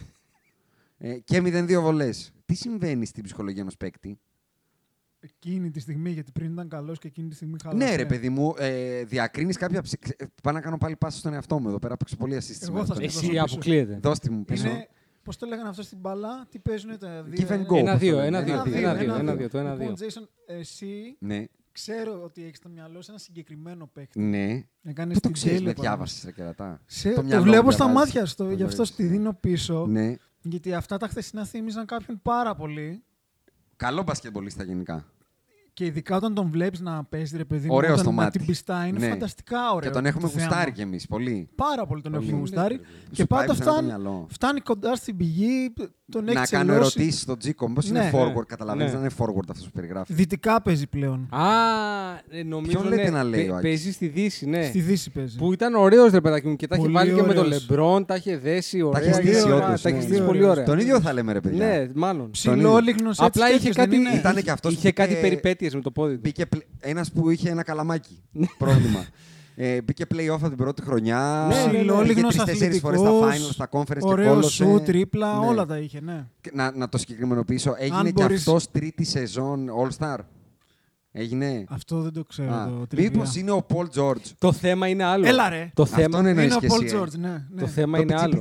Και 0-2 βολές. Τι συμβαίνει στην ψυχολογία ενός παίκτη? Εκείνη τη στιγμή, γιατί πριν ήταν καλός και εκείνη τη στιγμή χάλασε. Ναι, ρε παιδί μου, διακρίνεις κάποια. Πάω να κάνω πάλι πάσα στον εαυτό μου εδώ πέρα, παίξω πολύ assist. Εσύ αποκλείεται. Δώστε μου πίσω. Πώς το λέγανε αυτό στην μπάλα, τι παίζουν τα δύο. Give and go. 1-2. Το 1-2. Λοιπόν, Jason, εσύ ξέρω ότι έχεις στο μυαλό σε ένα συγκεκριμένο παίκτη. Ναι. Πού το ξέρεις, με διάβασες, ρε κερατά. Το βλέπω στα μάτια σου, γι' αυτό τη δίνω πίσω. Γιατί αυτά τα χθεσινά θύμιζαν κάποιον πάρα πολύ. Καλό μπασκετμπολίστα γενικά. Και ειδικά όταν τον βλέπεις να παίζει, ρε παιδί μου, ωραίο όταν στο μάτι. την πιστά, είναι φανταστικά ωραίο. Και τον έχουμε γουστάρει κι εμείς πολύ. Πάρα πολύ τον έχουμε γουστάρει. Και πάντα φτάνει κοντά στην πηγή, τον έχει να κάνω ερωτήσεις στον Τζίκο. Πώς είναι forward, καταλαβαίνεις να είναι forward αυτός που περιγράφει. Δυτικά παίζει πλέον. Νομίζω παίζει στη Δύση, ναι. Στη Δύση παίζει. Που ήταν ωραίος, ρε παιδάκι μου, και τα είχε βάλει και με τον Λεμπρόν, τα είχε δέσει ωραία. Τα είχε στήσει πολύ ωραία. Τον ίδιο θα λέμε, ρε παιδιά. Ναι, μάλλον. Ψιλόλιγνος, απλά είχε κάτι περιπέτειες με το πόδι του. Ένας που είχε ένα καλαμάκι. Πρόβλημα. Μπήκε play-off από την πρώτη χρονιά. Ψιλόλιγνος, αθλητικός, 4 φορές στα finals, στα conference και ωραίο κόλλωσε. σου, τρίπλα, όλα τα είχε, ναι. Να το συγκεκριμενοποιήσω. Έγινε και αυτός τρίτη σεζόν All-Star. Έγινε. Αυτό δεν το ξέρω. Μήπως είναι ο Paul George? Το θέμα είναι άλλο. Έλα ρε. Το θέμα είναι ο Paul George, ναι. Το θέμα είναι άλλο.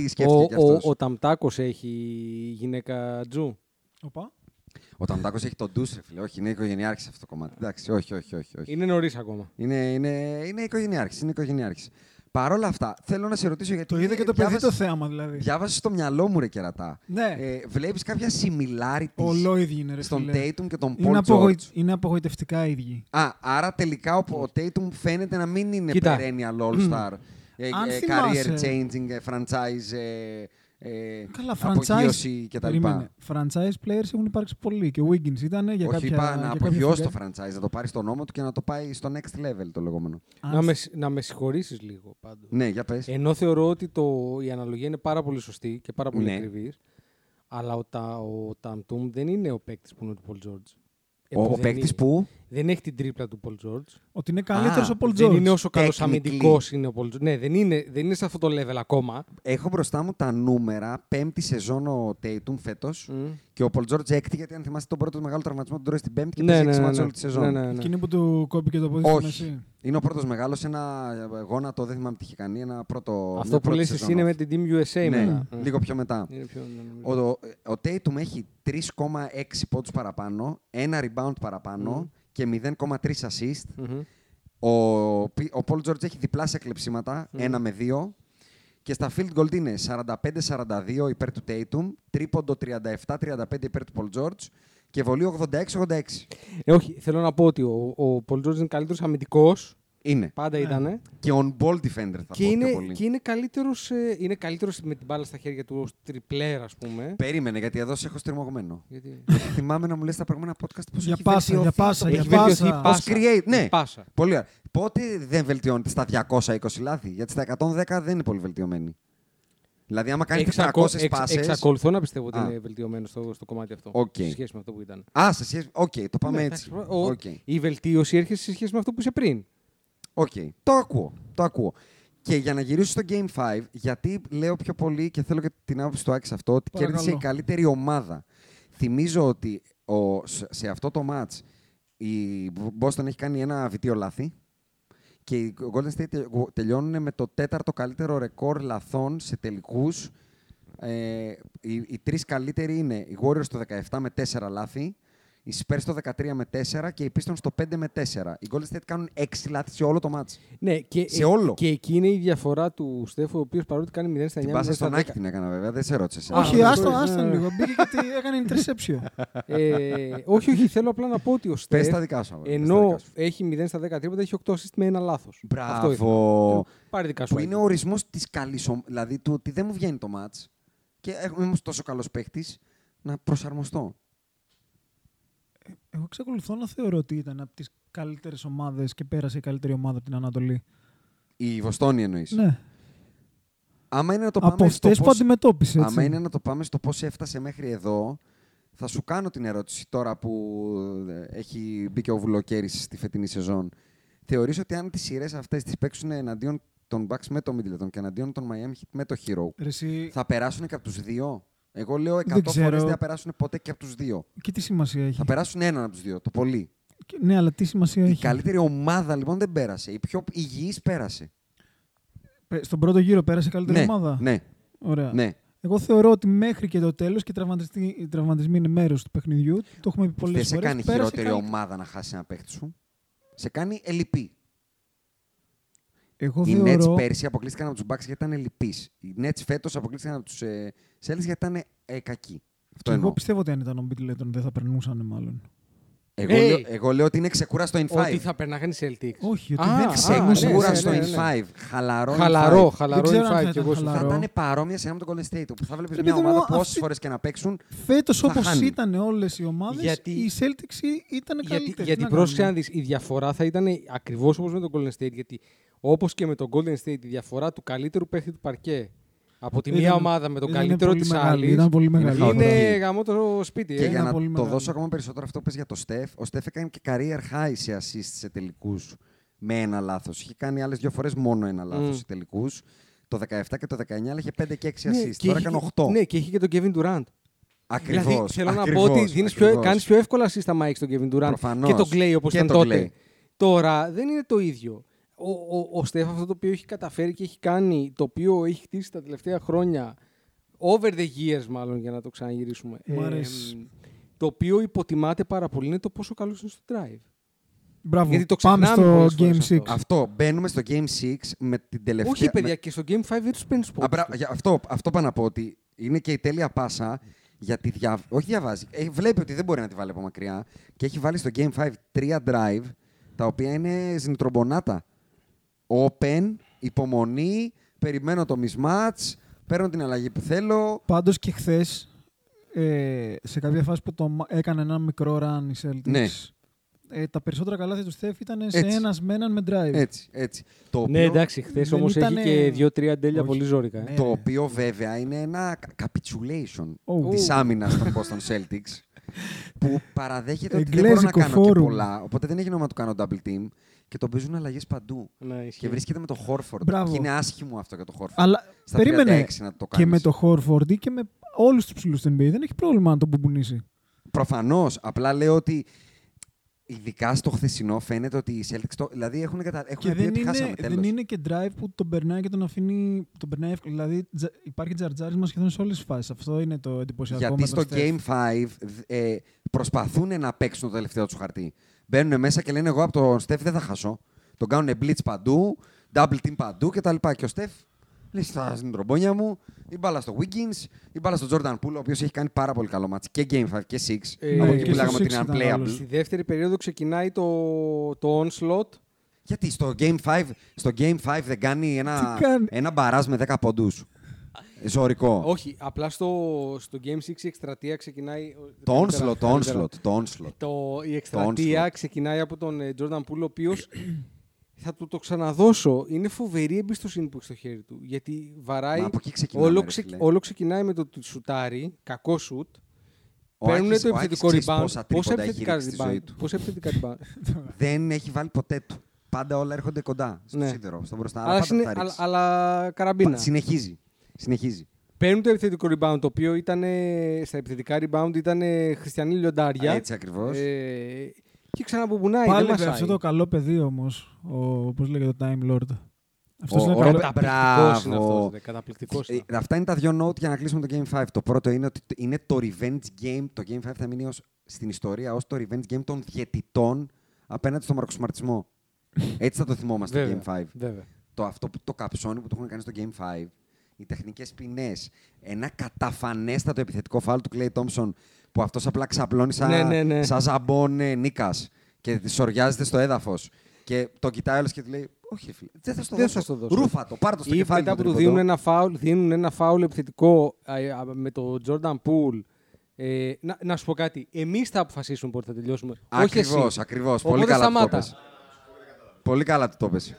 Ο Ταμτάκος έχει γυναίκα Τζου. Οπα. Ο Ταμτάκος έχει τον ντους, φίλε. Όχι, είναι οικογενειάρχης αυτό το κομμάτι. Εντάξει, όχι. Είναι νωρίς ακόμα. Είναι οικογενειάρχης. Παρ' όλα αυτά, θέλω να σε ρωτήσω γιατί. Το είδε και το παιδί το θέαμα, δηλαδή. Διάβασες στο μυαλό μου, ρε κερατά. Ναι. Βλέπεις κάποια similarities ολόιδιοι είναι, ρε, στον Tatum και τον Paul George? Είναι απογοητευτικά ίδιοι. Άρα τελικά ο Tatum φαίνεται να μην είναι perennial all-star. Career changing, franchise. Καλά, απογείωση κτλ. Franchise players έχουν υπάρξει πολλοί και ο Wiggins ήταν για κάποια. Όχι, είπα να απογειώσει το franchise, να το πάρει στο όνομα του και να το πάει στο next level το λεγόμενο. Να με συγχωρήσεις λίγο πάντως. Ναι, για πες. Ενώ θεωρώ ότι η αναλογία είναι πάρα πολύ σωστή και πάρα πολύ ακριβής, αλλά ο Tatum δεν είναι ο παίκτης που είναι ο Paul George. Ο παίκτης που? δεν έχει την τρίπλα του Paul George. Ότι είναι καλύτερος ο Paul George. Δεν είναι όσο καλός αμυντικός είναι ο Paul George. Ναι, δεν είναι σε αυτό το level ακόμα. Έχω μπροστά μου τα νούμερα. 5η σεζόν ο Tatum φέτος και ο Paul George έκτη, γιατί αν θυμάστε τον πρώτο μεγάλο τραυματισμό τον τρώει στην 5η και παίζει 6 μάτς όλη τη σεζόν. Εκείνη που του κόπηκε το πόδι. Όχι. Είναι ο πρώτος μεγάλος, ένα γόνατο, δεν θυμάμαι τι είχε κάνει. Ένα πρώτο. Αυτό που λες εσύ είναι με την Team USA μετά. Λίγο πιο μετά. Ο Tatum έχει 3,6 πόντους παραπάνω, 1 rebound παραπάνω και 0,3 assist. Ο Paul George έχει διπλάσια κλεψίματα, 1 με 2. Και στα field goal είναι 45-42 υπέρ του Tatum, τρίποντο 37-35 υπέρ του Paul George και βολή 86-86. Όχι, θέλω να πω ότι ο Paul George είναι καλύτερος αμυντικός. Είναι. Πάντα ήτανε. Και on-ball defender θα πω πιο πολύ. Και είναι καλύτερος με την μπάλα στα χέρια του ως τριπλέρ, ας πούμε. Περίμενε, γιατί εδώ σε έχω στριμωγμένο. Γιατί θυμάμαι να μου λες τα προηγούμενα podcast πώς για έχει πάσα, βελτιωθεί. για πάσα. Ως create, ναι. Πάσα. Πολύ ωραία. Πότε δεν βελτιώνεται στα 220 λάθη, γιατί στα 110 δεν είναι πολύ βελτιωμένη. Δηλαδή, άμα κάνει 400 πάσες. Εξακολουθώ να πιστεύω ότι είναι βελτιωμένο στο κομμάτι αυτό. Σε σχέση με αυτό που ήταν. Σε σχέση. Το πάμε έτσι. Η βελτίωση έρχεται σε σχέση με αυτό που είσαι πριν. Το ακούω. Και για να γυρίσω στο Game 5, γιατί λέω πιο πολύ και θέλω και την άποψη του Άκη αυτό, ότι κέρδισε η καλύτερη ομάδα. Θυμίζω ότι σε αυτό το match η Boston έχει κάνει ένα βιτίο λάθη και οι Golden State τελειώνουν με το 4ο καλύτερο ρεκόρ λαθών σε τελικούς. Οι 3 καλύτεροι είναι οι Warriors το 17 με 4 λάθη, οι Spurs το 13 με 4 και οι Pistons το 5 με 4. Οι Golden State κάνουν 6 λάθη σε όλο το match. Ναι, σε όλο. Και εκεί είναι η διαφορά του Στέφου, ο οποίος παρότι κάνει 0 στα 9. Την πάσα στον Άκη την έκανα βέβαια, δεν σε ρώτησε. Όχι, άσταν λίγο. Μπήκε γιατί έκανε interception. Όχι, θέλω απλά να πω ότι ο Στέφ, ενώ έχει 0 στα 10 τρίποτα, έχει 8 assist με ένα λάθος. Μπράβο. Πάρε δικά σου. Που είναι ο ορισμός της καλής ομάδας. Δηλαδή του ότι δεν μου βγαίνει το match και είμαι τόσο καλός παίχτης να προσαρμοστώ. Εγώ εξακολουθώ να θεωρώ ότι ήταν από τις καλύτερες ομάδες και πέρασε η καλύτερη ομάδα από την Ανατολή. Η Βοστόνη εννοείς. Ναι. Άμα είναι να το από πάμε αυτές που αντιμετώπισε. Άμα είναι να το πάμε στο πώς έφτασε μέχρι εδώ, θα σου κάνω την ερώτηση τώρα που έχει μπει και ο Βουλοκέρης στη φετινή σεζόν. Θεωρείς ότι αν τις σειρές αυτές τις παίξουν εναντίον των Bucks με το Middleton και εναντίον των Miami Heat με το Hero, θα περάσουν και από τους δύο? Εγώ λέω 100 φορές δεν θα περάσουν ποτέ και από τους δύο. Και τι σημασία έχει? Θα περάσουν έναν από τους δύο, το πολύ. Ναι, αλλά τι σημασία έχει? Η καλύτερη ομάδα λοιπόν δεν πέρασε. Η πιο υγιής πέρασε. Στον πρώτο γύρο πέρασε η καλύτερη ομάδα. Ναι. Ωραία. Ναι. Εγώ θεωρώ ότι μέχρι και το τέλος και οι τραυματισμοί είναι μέρος του παιχνιδιού. Το έχουμε πει πολλές φορές. Δεν σε κάνει χειρότερη ομάδα να χάσει ένα παίχτη σου. Σε κάνει ελλειπή. Οι Nets πέρσι αποκλείστηκαν από τους Bucks γιατί ήταν ελλειπείς. Οι Nets φέτος αποκλείστηκαν από τους Celtics γιατί ήταν κακοί. Εγώ πιστεύω ότι αν ήταν ο Middleton δεν θα περνούσαν μάλλον. Εγώ λέω ότι είναι ξεκούραστο in 5. Ότι θα περνάγαν οι Celtics. Όχι, ότι δεν ξεκούραστο in 5. Χαλαρό in 5. Θα ήταν παρόμοια σε ένα με τον Golden State. Που θα βλέπεις μια ομάδα πόσες φορές και να παίξουν. Φέτος όπως ήταν όλες οι ομάδες, οι Celtics ήταν καλύτεροι. Γιατί πρόσεξε να δεις, η διαφορά θα ήταν ακριβώς όπως με τον Golden State. Γιατί όπως και με τον Golden State, η διαφορά του καλύτερου παίχτη του παρκέ από τη μία ομάδα με τον καλύτερο της άλλης είναι γαμό το σπίτι. Και για να το δώσω ακόμα περισσότερο αυτό που πες για το Στεφ, ο Στεφ έκανε και career high σε assist σε τελικούς με ένα λάθος. Είχε κάνει άλλες 2 φορές μόνο ένα λάθος σε τελικούς. Το 17 και το 19, αλλά είχε 5 και 6 assist. Τώρα έκανε 8. Ναι, και είχε και τον Kevin Durant. Ακριβώς. Δηλαδή, θέλω να πω ότι κάνεις πιο εύκολα assist άμα έχεις τον Kevin Durant και τον Clay όπως ήταν τότε. Τώρα δεν είναι το ίδιο. Ο Στεφ αυτό το οποίο έχει καταφέρει και έχει κάνει, το οποίο έχει χτίσει τα τελευταία χρόνια, over the years μάλλον για να το ξαναγυρίσουμε, το οποίο υποτιμάται πάρα πολύ είναι το πόσο καλός είναι στο drive. Μπράβο, γιατί το πάμε στο Game 6. Αυτό, μπαίνουμε στο Game 6 με την τελευταία... Όχι παιδιά, και στο Game 5 δεν τους παίρνεις πόντους. Αυτό πάω να πω, ότι είναι και η τέλεια πάσα, γιατί όχι διαβάζει, βλέπει ότι δεν μπορεί να τη βάλει από μακριά και έχει βάλει στο Game 5 3 drive, τα οποία είναι ζνητρομπονάτα. Open, υπομονή, περιμένω το mismatch, παίρνω την αλλαγή που θέλω. Πάντως και χθες, σε κάποια φάση που έκανε ένα μικρό run οι Celtics, ναι. Τα περισσότερα καλάθια του Στεφ ήταν σε ένας με έναν με drive. Έτσι. Ναι, εντάξει, χθες όμως έχει και 2-3 τέλεια πολύ ζόρικα. Το οποίο βέβαια είναι ένα capitulation της άμυνας των Boston Celtics. που παραδέχεται ότι δεν μπορώ να κάνω και πολλά. Οπότε δεν έχει νόημα να του κάνω double team και τον παίζουν αλλαγές παντού. Ναι, και βρίσκεται με το Horford. Μπράβο. Και είναι άσχημο αυτό για το Horford. Αλλά στα περίμενε 36 να το κάνεις. και με το Horford και με όλους τους ψηλούς του NBA δεν έχει πρόβλημα να τον μπουμπουνίσει. Προφανώς. Απλά λέω ότι ειδικά στο χθεσινό φαίνεται ότι οι Celtics δηλαδή έχουν και δει ότι χάσαμε τέλος. δεν είναι και drive που τον περνάει και τον αφήνει. Τον περνάει εύκολα. Δηλαδή υπάρχει τζαρτζάρισμα σχεδόν σε όλες τις φάσεις. Αυτό είναι το εντυπωσιακό. Γιατί στο Game 5 προσπαθούν να παίξουν το τελευταίο του χαρτί. Μπαίνουν μέσα και λένε: εγώ από τον Στεφ δεν θα χάσω. Τον κάνουν blitz παντού, double team παντού κτλ. Και ο Στεφ λέει: στην τρομπόνια μου, η μπάλα στο Wiggins, η μπάλα στο Jordan Poole, ο οποίος έχει κάνει πάρα πολύ καλό μάτς και Game 5 και 6. Από εκεί που λέγαμε ότι είναι unplayable. Στη δεύτερη περίοδο ξεκινάει το onslaught. Γιατί στο Game 5 δεν κάνει ένα μπαράζ με 10 πόντους. Ζωρικό. Όχι, απλά στο Game 6 η εκστρατεία ξεκινάει. Το onslaught. Η εκστρατεία ξεκινάει από τον Jordan Poole, ο οποίος θα του το ξαναδώσω. Είναι φοβερή εμπιστοσύνη που έχει στο χέρι του. Γιατί βαράει. Όλο ξεκινάει με το ότι σουτάρει, κακό σουτ. Παίρνουν το επιθετικό rebound. Πόσα επιθετικά rebound. Δεν έχει βάλει ποτέ του. Πάντα όλα έρχονται κοντά στο σίδερο, στον μπροστά. Αλλά καραμπίνα. Συνεχίζει. Παίρνουν το επιθετικό rebound, το οποίο ήταν στα επιθετικά rebound ήταν χριστιανή λιοντάρια. Έτσι ακριβώς. Και ξαναπουμπουνάει. Πάλι με αυτό το καλό παιδί όμως, πώς λέγεται το Time Lord. Αυτός είναι καταπληκτικός. Είναι αυτός, καταπληκτικός. Αυτά είναι τα δύο note για να κλείσουμε το Game 5. Το πρώτο είναι ότι είναι το revenge game. Το Game 5 θα μείνει στην ιστορία ως το revenge game των διαιτητών απέναντι στο μαρξοσμαρτισμό. Έτσι θα το θυμόμαστε το Game 5. Αυτό το καψόνι που το έχουν κάνει στο Game 5, οι τεχνικές ποινές, ένα καταφανέστατο επιθετικό φάουλ του Klay Thompson που αυτός απλά ξαπλώνει σαν ζαμπόν Νίκας και σοριάζεται στο έδαφος. Και το κοιτάει όλος και του λέει: όχι, φίλε, δεν θα στο δώσω. Ρούφα το, πάρ' το στο κεφάλι. Μετά που του δίνουν ένα φάουλ επιθετικό με το Jordan Poole. Να σου πω κάτι. Εμείς θα αποφασίσουμε πότε θα τελειώσουμε. Ακριβώς. Πολύ καλά το πες. Πολύ καλά το πες.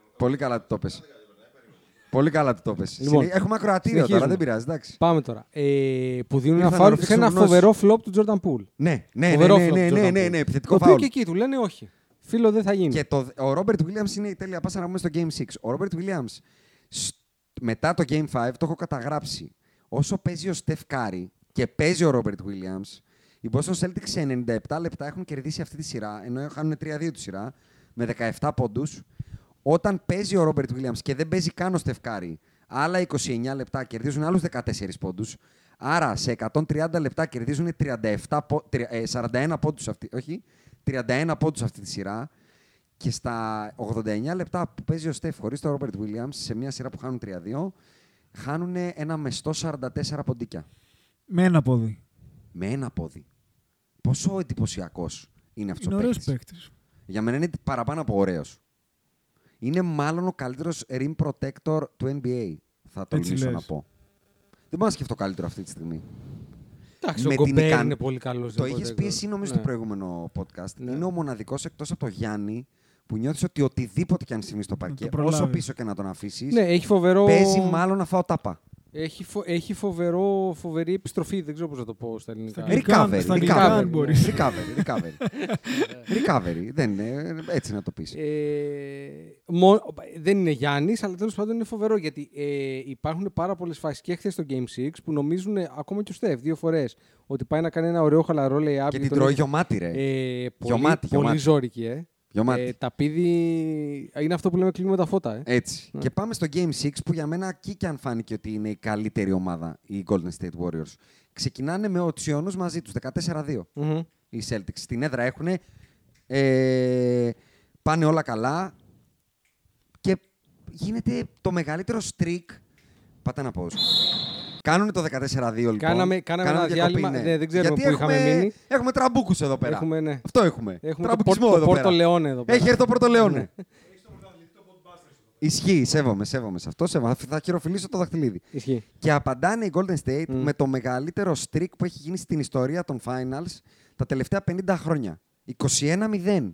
Πολύ καλά το πες. Λοιπόν, έχουμε ακροατήριο τώρα, δεν πειράζει. Εντάξει. Πάμε τώρα. Που δίνουν ένα φάουλ σε ένα φοβερό φλόπ του Jordan Poole. Ναι, επιθετικό φάουλ. Το οποίο και εκεί του λένε όχι. Φίλο, δεν θα γίνει. Και ο Ρόμπερτ Williams είναι η τέλεια πάσα να πούμε στο Game 6. Ο Ρόμπερτ Williams μετά το Game 5 το έχω καταγράψει. Όσο παίζει ο Στεφ Κάρι και παίζει ο Ρόμπερτ Williams, οι Boston Celtics σε 97 λεπτά έχουν κερδίσει αυτή τη σειρά, ενώ χάνουν 3-2 τη σειρά, με 17 πόντους. Όταν παίζει ο Ρόμπερτ Williams και δεν παίζει καν ο Στεφ Κάρι, άλλα 29 λεπτά κερδίζουν άλλους 14 πόντους. Άρα σε 130 λεπτά κερδίζουν 41 πόντους όχι, 31 πόντους αυτή τη σειρά. Και στα 89 λεπτά που παίζει ο Στεφ χωρίς τον Ρόμπερτ Williams, σε μια σειρά που χάνουν 3-2, χάνουν ένα μεστό 44 ποντίκια. Με ένα πόδι. Με ένα πόδι. Πόσο εντυπωσιακός είναι αυτός ο παίκτης. Παίκτης. Για μένα είναι παραπάνω από ωραίος. Είναι μάλλον ο καλύτερος rim protector του NBA, θα τολμήσω να πω. Δεν μπορώ να σκεφτώ καλύτερο αυτή τη στιγμή. Εντάξει, ο Γκομπέρ είναι πολύ καλός. Το είχες πει εσύ νομίζω στο προηγούμενο podcast. Ναι. Είναι ο μοναδικός εκτός από το Γιάννη που νιώθεις ότι οτιδήποτε κι αν συμβεί στο παρκέ, όσο πίσω και να τον αφήσεις, ναι, έχει φοβερό... παίζει μάλλον να φάω τάπα. Έχει φοβερή επιστροφή, δεν ξέρω πώς να το πω στα ελληνικά. Recovery, δεν είναι, έτσι να το πεις. Δεν είναι Γιάννης, αλλά τέλος πάντων είναι φοβερό, γιατί υπάρχουν πάρα πολλές φάσεις και χθες στο Game 6 που νομίζουν, ακόμα και ο Στεφ, 2 φορές, ότι πάει να κάνει ένα ωραίο χαλαρό lay-up. Και την τρώει γιωμάτι, ρε. Πολύ ζόρικη, τα πίδη είναι αυτό που λέμε κλείνουμε τα φώτα. Έτσι. Ναι. Και πάμε στο Game 6 που για μένα εκεί και αν φάνηκε ότι είναι η καλύτερη ομάδα, οι Golden State Warriors. Ξεκινάνε με οτσιόνους μαζί τους, 14-2 οι Celtics. Στην έδρα έχουν, πάνε όλα καλά και γίνεται το μεγαλύτερο streak. Πάτε να πω. Κάνουν το 14-2 λοιπόν. Κάναμε ένα διάλειμμα. Ναι, δεν ξέρω πού είχαμε μείνει. Έχουμε τραμπούκους εδώ πέρα. Ναι. Αυτό έχουμε. Τραμπουκισμό εδώ πέρα. Πόρτο Λεόνε εδώ πέρα. Έχει έρθει το Πόρτο Λεόνε. Ισχύει, σέβομαι σε αυτό. Θα χειροφιλήσω το δαχτυλίδι. Ισχύει. Και απαντάνε οι Golden State με το μεγαλύτερο streak που έχει γίνει στην ιστορία των Finals τα τελευταία 50 χρόνια. 21-0.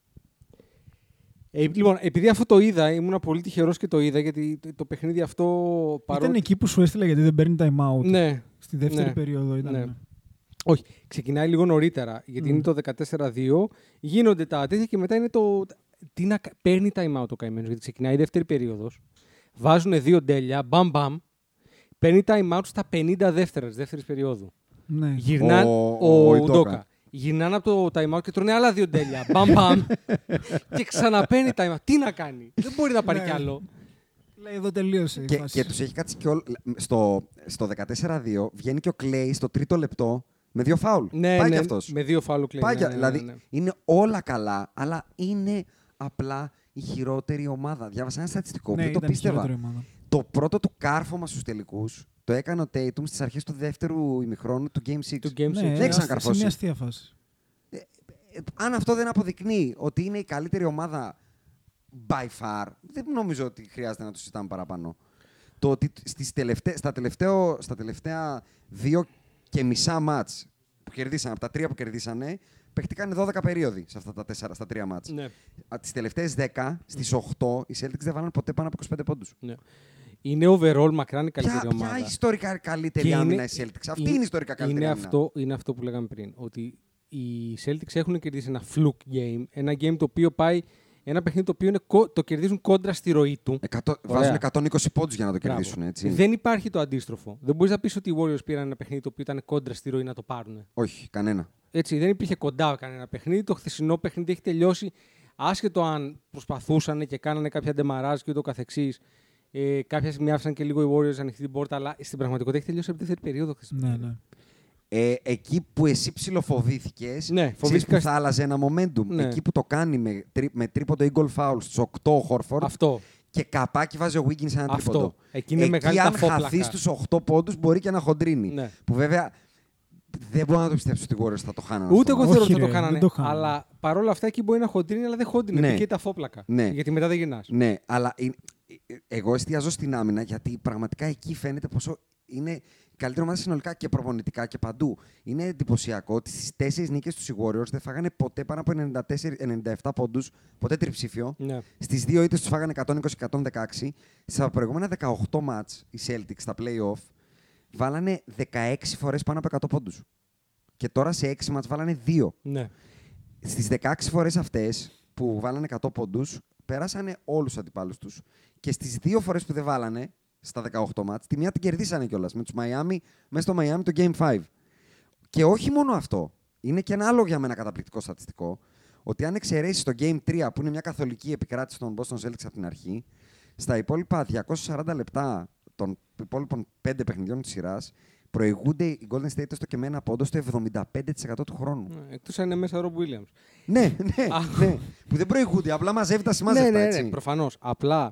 Λοιπόν, επειδή αυτό το είδα, ήμουν πολύ τυχερός και το είδα, γιατί το παιχνίδι αυτό... Ήταν εκεί που σου έστειλα γιατί δεν παίρνει time out. Ναι. Στη δεύτερη περίοδο ήταν. Ναι. Όχι, ξεκινάει λίγο νωρίτερα, γιατί είναι το 14-2, γίνονται τα τέτοια και μετά είναι το... Παίρνει time out ο καημένος, γιατί ξεκινάει η δεύτερη περίοδος, βάζουν 2 ντέλια, μπαμ, παίρνει time out στα 50 δεύτερα της δεύτερης περίοδου. Ναι. Γυρνάνε ο Ουντόκα. Γυρνάνε από το time out και τρώνε άλλα 2 ντέλια, μπαμ, και ξαναπαίρνει time out. Τι να κάνει, δεν μπορεί να πάρει κι άλλο. Λέει εδώ τελείωσε. Και τους έχει κάτσει και στο 14-2 βγαίνει και ο Κλέι στο τρίτο λεπτό με 2 φάουλ. Ναι, και αυτός. με 2 φάουλ ο Κλέι. Δηλαδή είναι όλα καλά, αλλά είναι απλά η χειρότερη ομάδα. Διάβασα ένα στατιστικό που δεν το πίστευα. Το πρώτο του κάρφωμα στους τελικούς το έκανε ο Tatum στις αρχές του δεύτερου ημιχρόνου του Game 6. Δεν έχει ξανακαρφώσει. Σε μια αστεία φάση. Αν αυτό δεν αποδεικνύει ότι είναι η καλύτερη ομάδα by far, δεν νομίζω ότι χρειάζεται να το συζητάμε παραπάνω. Το ότι στα τελευταία 2,5 μάτς που κερδίσανε, από τα 3 που κερδίσανε, παίχτηκαν 12 περίοδοι σε αυτά τα 4, στα 3 μάτς. Ναι. Τις τελευταίες 10, στις 8, οι Celtics δεν βάλανε ποτέ πάνω από 25 πόντους. Ναι. Είναι overall μακράν η καλύτερη ομάδα. Ποια ιστορικά καλύτερη άμυνα οι Celtics? Αυτή είναι η ιστορικά καλύτερη άμυνα. Είναι αυτό που λέγαμε πριν. Ότι οι Celtics έχουν κερδίσει ένα fluke game. Ένα game το οποίο πάει. Ένα παιχνίδι το οποίο το κερδίζουν κόντρα στη ροή του. Βάζουν 120 πόντους για να το κερδίσουν. Έτσι. Δεν υπάρχει το αντίστροφο. Δεν μπορείς να πεις ότι οι Warriors πήραν ένα παιχνίδι το οποίο ήταν κόντρα στη ροή να το πάρουν. Όχι, κανένα. Έτσι, δεν υπήρχε κοντά κανένα παιχνίδι. Το χθεσινό παιχνίδι έχει τελειώσει. Άσχετο αν προσπαθούσαν και κάνανε κάποια ντεμαράζ και ούτω καθεξής. Κάποια στιγμή άφησαν και λίγο οι Warriors ανοιχτή την πόρτα, αλλά στην πραγματικότητα έχει τελειώσει από τη δεύτερη περίοδο. Ναι. Εκεί που εσύ ψιλοφοβήθηκες, ξέρεις που θα άλλαζε ένα momentum. Ναι. Εκεί που το κάνει με τρίποντο Eagle Foul στους 8 ο Horford. Αυτό. Και καπάκι βάζει ο Wiggins ένα τρίποντο. Εκεί είναι μεγάλη τα φόπλακα. Αν χαθεί στους 8 πόντους μπορεί και να χοντρίνει. Ναι. Που βέβαια δεν μπορώ να το πιστέψω ότι οι Warriors θα το χάνανε. Ούτε εγώ θεωρώ ότι θα το χάνανε. Αλλά παρόλα αυτά εκεί μπορεί να χοντρίνει, αλλά δεν χοντρίνει. Ναι. Και τα φόπλακα. Ναι. Γιατί μετά δεν γυρνάς. Ναι, αλλά εγώ εστιάζω στην άμυνα γιατί πραγματικά εκεί φαίνεται πόσο είναι η καλύτερη ομάδα συνολικά και προπονητικά και παντού. Είναι εντυπωσιακό ότι στις 4 νίκες τους οι Warriors δεν φάγανε ποτέ πάνω από 97 πόντους, ποτέ τριψήφιο. Ναι. Στις 2 ήττες τους φάγανε 120-116. Στα προηγούμενα 18 μάτς οι Celtics στα play-off βάλανε 16 φορές πάνω από 100 πόντους. Και τώρα σε 6 μάτς βάλανε 2. Ναι. Στις 16 φορές αυτές που βάλανε 100 πόντους, πέρασανε όλους τους αντιπάλους τους. Και στις 2 φορές που δεν βάλανε, στα 18 μάτς, τη μία την κερδίσανε κιόλας με τους Miami, μέσα στο Miami το Game 5. Και όχι μόνο αυτό. Είναι και ένα άλλο για μένα καταπληκτικό στατιστικό, ότι αν εξαιρέσεις το Game 3, που είναι μια καθολική επικράτηση των Boston Celtics από την αρχή, στα υπόλοιπα 240 λεπτά των υπόλοιπων 5 παιχνιδιών της σειράς, προηγούνται οι Golden State έστω και με ένα πόντο στο 75% του χρόνου. Εκτός αν είναι μέσα ο Rob Williams. Ναι. Που δεν προηγούνται, απλά μαζεύει τα σημάζευτα, έτσι. Ναι, προφανώς. Απλά,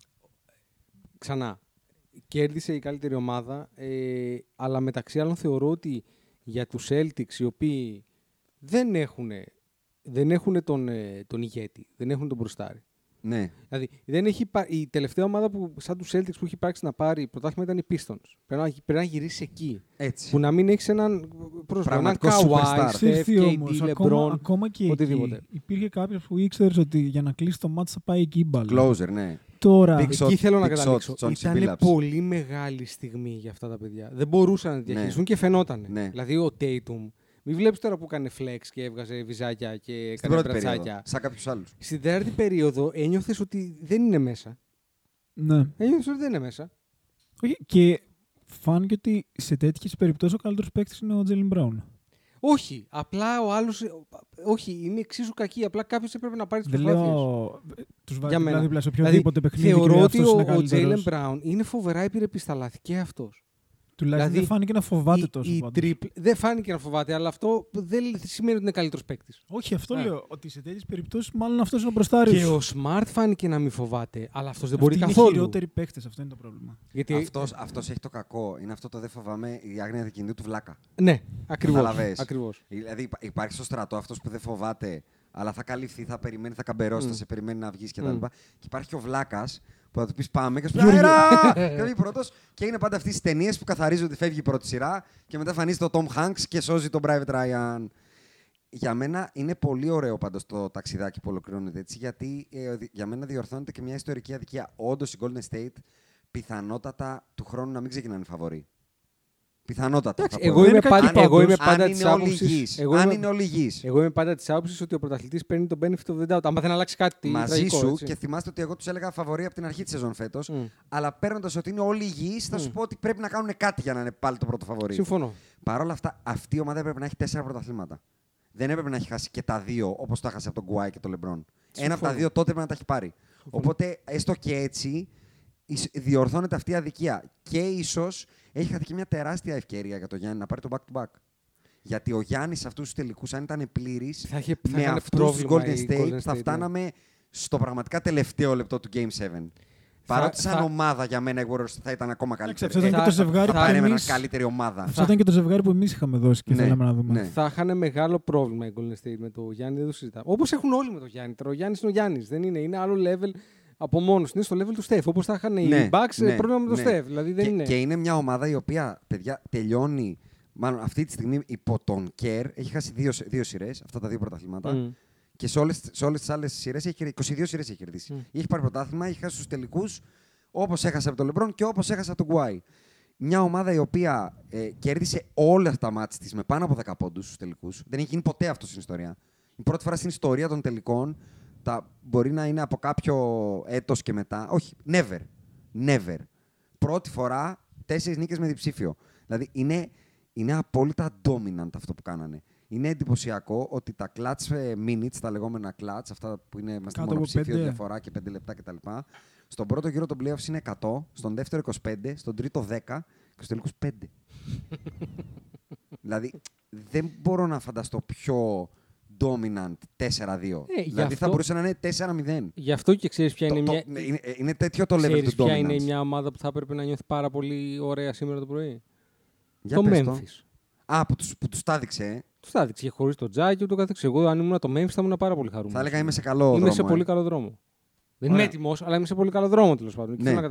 ξανά, κέρδισε η καλύτερη ομάδα, αλλά μεταξύ άλλων θεωρώ ότι για τους Celtics, οι οποίοι δεν έχουν τον ηγέτη, δεν έχουν τον μπροστάρι. Ναι. Δηλαδή, η τελευταία ομάδα που, σαν τους Celtics που έχει υπάρξει να πάρει πρωτάθλημα ήταν οι Pistons. Πρέπει να γυρίσει εκεί. Έτσι. Που να μην έχεις έναν Kawhi, Steph, KD, LeBron, ακόμα και οτιδήποτε. Εκεί, υπήρχε κάποιος που ήξερες ότι για να κλείσει το μάτς θα πάει εκεί η μπάλα. Closer, ναι. Τώρα, εκεί θέλω να καταλήξω. Ήταν πολύ μεγάλη στιγμή για αυτά τα παιδιά. Δεν μπορούσαν να διαχειριστούν και φαινόταν. Ναι. Δηλαδή ο Tatum. Μην βλέπεις τώρα που έκανε flex και έβγαζε βυζάκια και έκανε πρατσάκια. Σαν κάποιους άλλους. Στην τέταρτη περίοδο ένιωθες ότι δεν είναι μέσα. Ναι. Ένιωθες ότι δεν είναι μέσα. Όχι, και φάνηκε ότι σε τέτοιες περιπτώσεις ο καλύτερος παίκτης είναι ο Jaylen Brown. Όχι, απλά ο άλλος. Όχι, είναι εξίσου κακή. Απλά κάποιος έπρεπε να πάρει τις προσπάθειες. Τους βάζει δίπλα σε οποιοδήποτε παιχνίδι. Θεωρώ ότι ο Jaylen Brown είναι φοβερά επιρρεπισταλάθη και αυτός. Τουλάχιστον δεν φάνηκε να φοβάται τόσο. Δεν φάνηκε να φοβάται, αλλά αυτό δεν σημαίνει ότι είναι καλύτερος παίκτης. Όχι, αυτό λέω. Ότι σε τέτοιες περιπτώσεις μάλλον αυτός είναι ο μπροστάριος. Και ο Smart φάνηκε να μην φοβάται, αλλά αυτός δεν μπορεί καθόλου. Είναι χειρότεροι παίκτες, αυτό είναι το πρόβλημα. Γιατί αυτός έχει το κακό. Είναι αυτό το δεν φοβάμαι, η άγνοια δικαιοσύνη του βλάκα. Ναι, ακριβώς. Δηλαδή υπάρχει στο στρατό αυτός που δεν φοβάται, αλλά θα καλυφθεί, θα περιμένει, θα καμπερώσει, θα σε περιμένει να βγει κτλ. Και υπάρχει ο βλάκας που θα του πει πάμε και σου πει αέρα! Και βγει πρώτος. Και είναι πάντα αυτές τις ταινίες που καθαρίζει ότι φεύγει η πρώτη σειρά και μετά εμφανίζεται ο Tom Hanks και σώζει τον Private Ryan. Για μένα είναι πολύ ωραίο πάντως το ταξιδάκι που ολοκληρώνεται έτσι, γιατί για μένα διορθώνεται και μια ιστορική αδικία. Όντως η Golden State πιθανότατα του χρόνου να μην ξεκινάνε φαβορί. Πιθανότατα. Εγώ είμαι πάντα αν της είναι όλοι άποψης. υγιείς. Αν είναι όλοι υγιείς. Εγώ είμαι πάντα της άποψης ότι ο πρωταθλητής παίρνει τον benefit of the doubt. Άμα δεν αλλάξει κάτι. Μαζί τραγικό, σου, έτσι. και θυμάστε ότι εγώ τους έλεγα φαβορί από την αρχή της σεζόν φέτος. Αλλά παίρνοντας ότι είναι όλοι υγιείς, θα σου πω ότι πρέπει να κάνουν κάτι για να είναι πάλι το πρώτο φαβορί. Συμφωνώ. Παρ' όλα αυτά, αυτή η ομάδα έπρεπε να έχει 4 πρωταθλήματα. Δεν έπρεπε να έχει χάσει και τα 2 όπως το έχασε από τον Γκουάι και τον Λεμπρόν. Ένα από τα 2 τότε έπρεπε να τα έχει πάρει. Οπότε, έστω και έτσι, διορθώνεται αυτή η αδικία. Και ίσως έχει χαθεί και μια τεράστια ευκαιρία για τον Γιάννη να πάρει το back-to-back. Γιατί ο Γιάννης σε αυτούς τους τελικούς, αν ήταν πλήρης, με αυτούς τους Golden State θα φτάναμε στο πραγματικά τελευταίο λεπτό του Game 7. Παρότι σαν ομάδα για μένα οι Warriors θα ήταν ακόμα καλύτερη. Αυτό ήταν και το ζευγάρι θα παρέμεναν καλύτερη ομάδα. Αυτό ήταν και το ζευγάρι που εμείς είχαμε δώσει και θέλαμε να δούμε. Ναι. Θα είχαν μεγάλο πρόβλημα οι Golden State με το Γιάννη, δεν το συζητάμε. Όπως έχουν όλοι με το Γιάννη. Τώρα ο Γιάννης είναι ο Γιάννης. Δεν είναι άλλο level από μόνος. Είναι στο level του Steph. Όπως θα είχαν οι Bucks πρόβλημα με το Steph. Δηλαδή δεν είναι. Και είναι μια ομάδα η οποία, παιδιά, τελειώνει. Μάλλον αυτή τη στιγμή υπό τον Kerr έχει χάσει 2 σειρές, αυτά τα 2 πρωταθλήματα. Και σε όλες τις άλλες σειρές, 22 σειρές έχει κερδίσει. Έχει πάρει πρωτάθλημα, έχει χάσει στους τελικούς, όπως έχασε από τον Λεμπρόν και όπως έχασε από τον Γκουάι. Μια ομάδα η οποία κέρδισε όλα τα μάτς της με πάνω από 10 πόντους στους τελικούς. Δεν έχει γίνει ποτέ αυτό στην ιστορία. Η πρώτη φορά στην ιστορία των τελικών, μπορεί να είναι από κάποιο έτος και μετά. Όχι, never. Πρώτη φορά 4 νίκες με διψήφιο. Δηλαδή είναι απόλυτα dominant αυτό που κάνανε. Είναι εντυπωσιακό ότι τα clutch minutes, τα λεγόμενα clutch, αυτά που είναι με μονοψήφιο διαφορά και 5 λεπτά κτλ. Στον πρώτο γύρο των playoffs είναι 100, στον δεύτερο 25, στον τρίτο 10 και στους τελικούς 5. Δηλαδή δεν μπορώ να φανταστώ πιο dominant 4-2. Δηλαδή θα μπορούσε να είναι 4-0. Γι' αυτό και ξέρεις ποια είναι είναι τέτοιο το level του dominance. Ποια είναι μια ομάδα που θα έπρεπε να νιώθει πάρα πολύ ωραία σήμερα το πρωί. Για το Memphis. Που τους τα έδειξε. Τους τα έδειξε χωρίς το Τζάκι και ούτω καθεξής. Εγώ αν ήμουν το Memphis θα ήμουν πάρα πολύ χαρούμενος. Θα έλεγα είμαι σε καλό δρόμο. Είμαι σε πολύ καλό δρόμο. Δεν είμαι έτοιμος, αλλά είμαι σε πολύ καλό δρόμο τέλος πάντων. Ναι.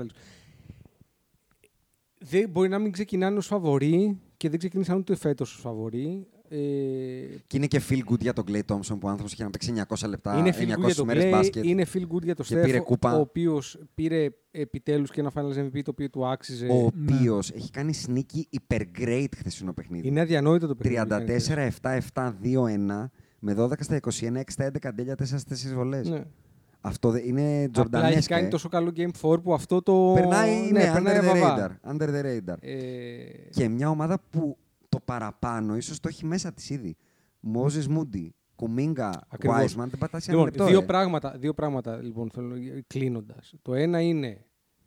Δεν μπορεί να μην ξεκινάνε ως φαβορί και δεν ξεκινήσαν ούτε φέτος ως φαβορί. Και είναι και feel good για τον Klay Thompson που ο άνθρωπος είχε να παίξει 900 λεπτά, είναι 900 μέρες μπάσκετ. Είναι feel good για τον Steph, ο οποίος πήρε επιτέλους και ένα Finals MVP το οποίο του άξιζε. Ο οποίος έχει κάνει sneaky hyper great χθεσινό παιχνίδι. Είναι αδιανόητο το παιχνίδι. 34-7-7-2-1 με 12 στα 21, 6 στα 11 αντέλεια, 4 στις 4 βολές. Ναι. Αυτό είναι τζορντανέσκα. Έχει κάνει τόσο καλό Game 4 που αυτό το... Περνάει under the radar. Και μια ομάδα που το παραπάνω ίσως το έχει μέσα της ήδη. Moses Moody, Kuminga, Wiseman, δεν πατάει σε ένα λεπτό. Δύο πράγματα λοιπόν, κλείνοντας. Το ένα είναι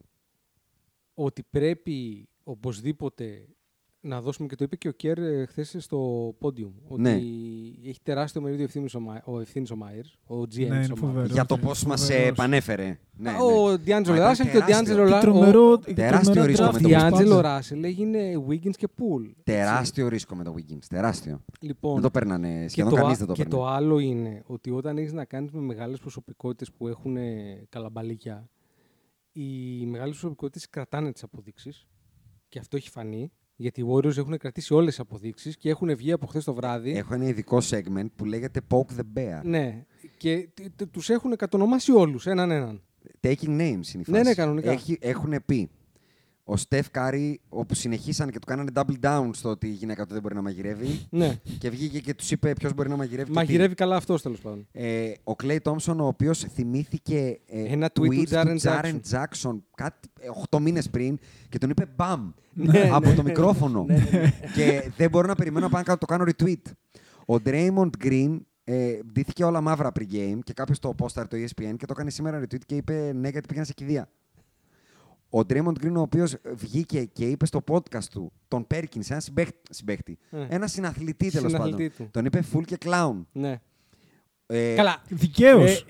ότι πρέπει οπωσδήποτε να δώσουμε, και το είπε και ο Κέρ χθες στο podium, ότι έχει τεράστιο μερίδιο ευθύνης ο Myers, ο GM ο Myers. Για το πώς μας επανέφερε. Ο D'Angelo Russell και ο τεράστιο ρίσκο με το D'Angelo Russell έγινε Wiggins και Poole. Τεράστιο ρίσκο με το Wiggins, τεράστιο. Δεν το παίρνανε, σχεδόν κανείς δεν το παίρνε. Και το άλλο είναι ότι όταν έχεις να κάνεις με μεγάλες προσωπικότητες που έχουν καλαμπαλίκια, οι μεγάλες προσωπικότητες κρατάνε τις αποδείξεις και αυτό έχει φανεί. Γιατί οι Warriors έχουν κρατήσει όλες τις αποδείξεις και έχουν βγει από χθες το βράδυ. Έχω ένα ειδικό segment που λέγεται Poke the Bear. Ναι. Και τους έχουν κατονομάσει όλους, έναν. Taking names είναι η φάση. Ναι, κανονικά. Έχουν πει. Ο Steph Curry, όπου συνεχίσαν και του κάνανε double down στο ότι η γυναίκα του δεν μπορεί να μαγειρεύει. Ναι. Και βγήκε και τους είπε ποιος μπορεί να μαγειρεύει. Μαγειρεύει καλά αυτός τέλος πάντων. Ο Klay Thompson, ο οποίος θυμήθηκε ένα tweet του Jaren Jackson 8 μήνες πριν και τον είπε μπαμ από το μικρόφωνο. Και δεν μπορώ να περιμένω να το κάνω retweet. Ο Draymond Green ντύθηκε όλα μαύρα pre-game και κάποιος το poster το ESPN και το έκανε σήμερα retweet και είπε ναι, γιατί πήγαινε σε κηδεία. Ο Draymond Green, ο οποίος βγήκε και είπε στο podcast του τον Perkins, ένα συμπαίχτη, ένα συναθλητή τέλος πάντων. Τον είπε full και clown. Ναι. Καλά, δικαίως.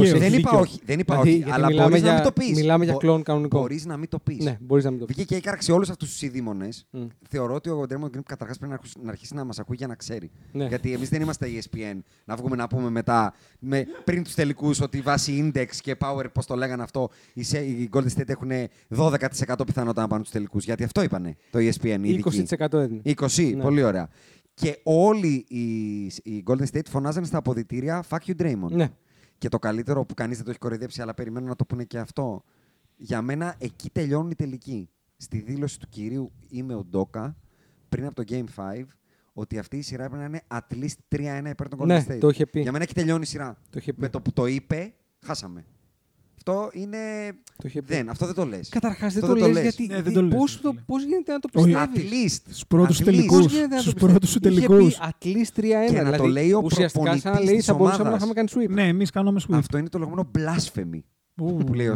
Δεν είπα όχι, αλλά μπορείς να μην το πεις. Μιλάμε για κλόν κανονικό. Μπορείς να μην το πεις. Ναι, μπορείς να μην το πεις. Βγήκε και έκαρξε όλους αυτούς τους ειδήμονες. Θεωρώ ότι ο Draymond Green καταρχάς πρέπει να αρχίσει να μας ακούει για να ξέρει. Ναι. Γιατί εμείς δεν είμαστε ESPN να βγούμε να πούμε μετά, πριν τους τελικούς, ότι βάσει index και power, πώς το λέγανε αυτό, οι Golden State έχουν 12% πιθανότητα να πάνε στους τελικούς. Γιατί αυτό είπανε το ESPN. 20% έδινε. 20%, πολύ ωραία. Και όλοι οι Golden State φωνάζανε στα αποδυτήρια Fuck you Draymond. Ναι. Και το καλύτερο που κανείς δεν το έχει κοροϊδέψει, αλλά περιμένω να το πούνε και αυτό. Για μένα εκεί τελειώνουν οι τελικοί. Στη δήλωση του κυρίου Είμαι ο Ντόκα πριν από το Game 5 ότι αυτή η σειρά έπρεπε να είναι at least 3-1 υπέρ των Golden Ναι, State. το είχε πει. Για μένα έχει τελειώνει η σειρά. Το είχε πει. Με το που το είπε, χάσαμε. Αυτό είναι. Αυτό δεν το λες. Καταρχάς δεν Αυτό το λες γιατί. Ναι, δεν το λες, Πώς γίνεται να το Όχι, πιστεύεις? Στους πρώτους At least. τελικούς. Πώς γίνεται να το Στους πιστεύεις? πρώτους σου Είχε τελικούς. πει at least 3-1. Και να δηλαδή, το λέει ο ουσιαστικά σαν να λέει προπονητής θα της μπορούσαμε να ομάδας. είχαμε κάνει sweep. Ναι, εμείς κάναμε sweep. Αυτό είναι το λεγόμενο blasphemy που λέει ο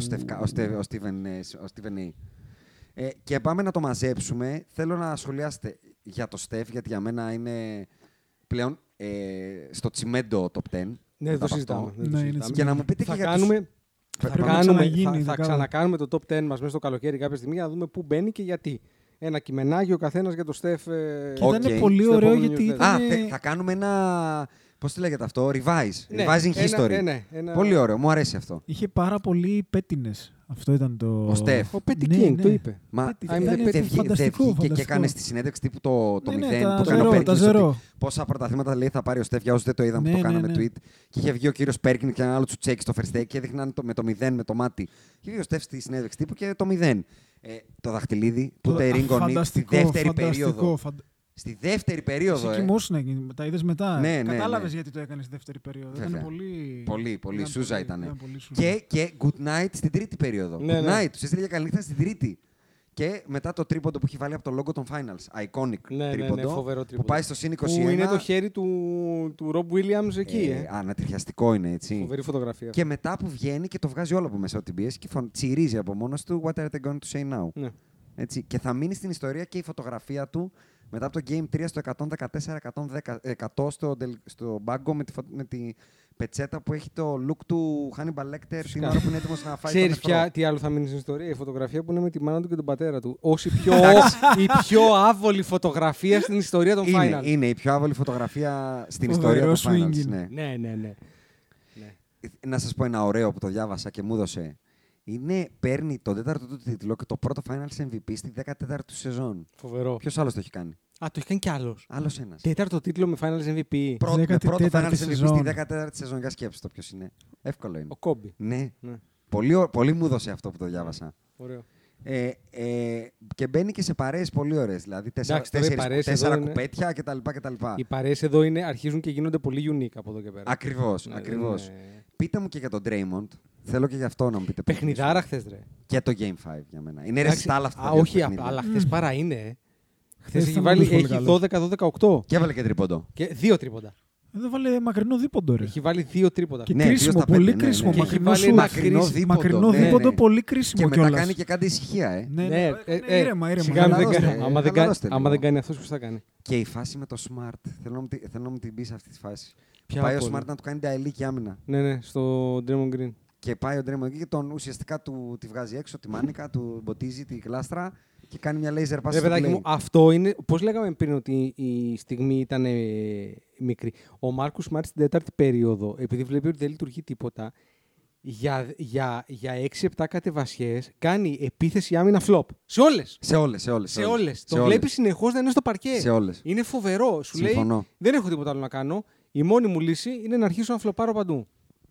Steven A. Και πάμε να το μαζέψουμε. Θέλω να σχολιάσετε για το Steph, γιατί για μένα είναι πλέον στο τσιμέντο top 10. Ναι, δεν το συζητάμε. Και να μου πείτε και Θα για κάνουμε. ξαναγίνει, Θα ξανακάνουμε το top 10 μας μέσα στο καλοκαίρι κάποια στιγμή για να δούμε πού μπαίνει και γιατί. Ένα κειμενάκι ο καθένας για το Steph. Και ήταν πολύ ωραίο γιατί ήταν... θα κάνουμε ένα... Πώς το λέγεται αυτό, revise. Ναι, Revising history. ένα... Πολύ ωραίο, μου αρέσει αυτό. Είχε πάρα πολύ πέτινες. Αυτό ήταν το... Ο Steph. Ο Petty Ναι, King ναι. το είπε. Μα Ήταν φανταστικό. και έκανε στη συνέντευξη τύπου το 0 που τα έκανε ο zero, τα Perkins, zero. ότι πόσα πρωταθλήματα λέει θα πάρει ο Steph, για όσους δεν το είδαν που Ναι, το κάναμε ναι. tweet. Και είχε βγει ο κύριος Perkins και ένα άλλο τσουτσέκι στο first take και έδειχναν με το 0 με το μάτι. Και βγει ο Steph στη συνέντευξη τύπου και το 0. Το δαχτυλίδι, put a ring on it, στη δεύτερη περίοδο. Στη δεύτερη περίοδο. Εσύ κοιμόσουν εκεί, τα είδες μετά. Ναι, ναι, Κατάλαβες ναι. γιατί το έκανε στη δεύτερη περίοδο. Βέβαια. Ήταν πολύ... Πολύ σούζα ήταν. πολύ σούζα. Και good night στην τρίτη περίοδο. Ναι, Good ναι. night, τους έστειλε για καλή νύχτα στην τρίτη. Και μετά το τρίποντο που έχει βάλει από το logo των finals. Iconic Ναι, τρίποντο. φοβερό Που τρίποντο. πάει στο συν 21. Που είναι το χέρι του Rob Williams εκεί. Ανατριχιαστικό είναι έτσι. Φοβερή φωτογραφία. Και μετά που βγαίνει και το βγάζει όλο από μέσα από την πίεση και τσιρίζει από μόνος του What are they going to say now. Ναι. Έτσι. Και θα μείνει στην ιστορία και η φωτογραφία του μετά από το Game 3 στο 114-100 στο μπάγκο με τη πετσέτα που έχει το look του Hannibal Lecter την ώρα που είναι έτοιμος να φάει Ξέρεις τον νεφρό. τι άλλο θα μείνει στην ιστορία? Η φωτογραφία που είναι με τη μάνα του και τον πατέρα του. Ως η πιο άβολη φωτογραφία στην ιστορία των Finals. Είναι η πιο άβολη φωτογραφία στην ιστορία των Finals. Ναι. Να σας πω ένα ωραίο που το διάβασα και μου έδωσε. Παίρνει τον τέταρτο του τίτλο και το πρώτο Finals MVP στη 14η του σεζόν. Φοβερό. Ποιος άλλος το έχει κάνει? Το έχει κάνει κι άλλος. Άλλος ένας. Τέταρτο τίτλο με Finals MVP. Πρώτο Finals MVP σεζόν. στη 14η σεζόν. Για σκέψου το ποιος είναι. Εύκολο είναι. Ο Κόμπι. Ναι. Ναι. Πολύ μου έδωσε αυτό που το διάβασα. Ωραίο. Και μπαίνει και σε παρέες πολύ ωραίες. Δηλαδή Εντάξει, τώρα οι παρέες 4 εδώ είναι- κουπέτια κτλ. Οι παρέες εδώ αρχίζουν και γίνονται πολύ unique από εδώ και πέρα. Ακριβώς. Ναι, Ακριβώς. ναι. Πείτε μου και για τον Draymond. Θέλω και γι' αυτό να μου πείτε. Παιχνιδάρα χθες, ρε. Και το Game 5 για μένα. Είναι Εντάξει, ρεσιτάλ αυτά τα δύο όχι, παιχνίδια. αλλά χθες παρά είναι. Χθες έχει ήταν βάλει όντως πολύ έχει καλός. 12-12-8. Και έβαλε και τρίποντο. Και 2 τρίποντα. Εδώ βάλε μακρινό δίποντο, ρε. Έχει βάλει 2 τρίποντα. Και Ναι, κρίσιμο, 2 στα πολύ 5, ναι, κρίσιμο. ναι. Και έχει Μακρινό βάλει σου. μακρινό Μακρινό δίποντο, μακρινό ναι, δίποντο, ναι. πολύ Και κρίσιμο μετά κιόλας. κάνει και κάτι ησυχία, Ναι, Ναι, ήρεμα. σιγά μην δεν Χαλαρώστε, κάνει. Άμα δεν λίγο. κάνει αυτός, ποιος θα κάνει? Και η φάση με το Smart. Θέλω να μου την πει σε αυτή τη φάση. Ποια Πάει ο από Smart να του κάνει νταελή και άμυνα. Ναι, στο Draymond Green. Και πάει ο Draymond εκεί και ουσιαστικά τη βγάζει έξω, τη μάνικα, του μποτίζει τη κλάστρα και κάνει μια laser pass Ρε στο παιδάκι play. μου, αυτό είναι. Πώς λέγαμε πριν ότι η στιγμή ήταν μικρή. Ο Μάρκους Σμαρτ στην τέταρτη περίοδο, επειδή βλέπει ότι δεν λειτουργεί τίποτα, για 6-7 κατεβασιές κάνει επίθεση άμυνα flop. Σε όλες. Σε όλες. Το βλέπει συνεχώς να είναι στο παρκέ. Σε όλες. Είναι φοβερό. Σου Συμφωνώ. λέει: δεν έχω τίποτα άλλο να κάνω. Η μόνη μου λύση είναι να αρχίσω να φλοπάρω παντού.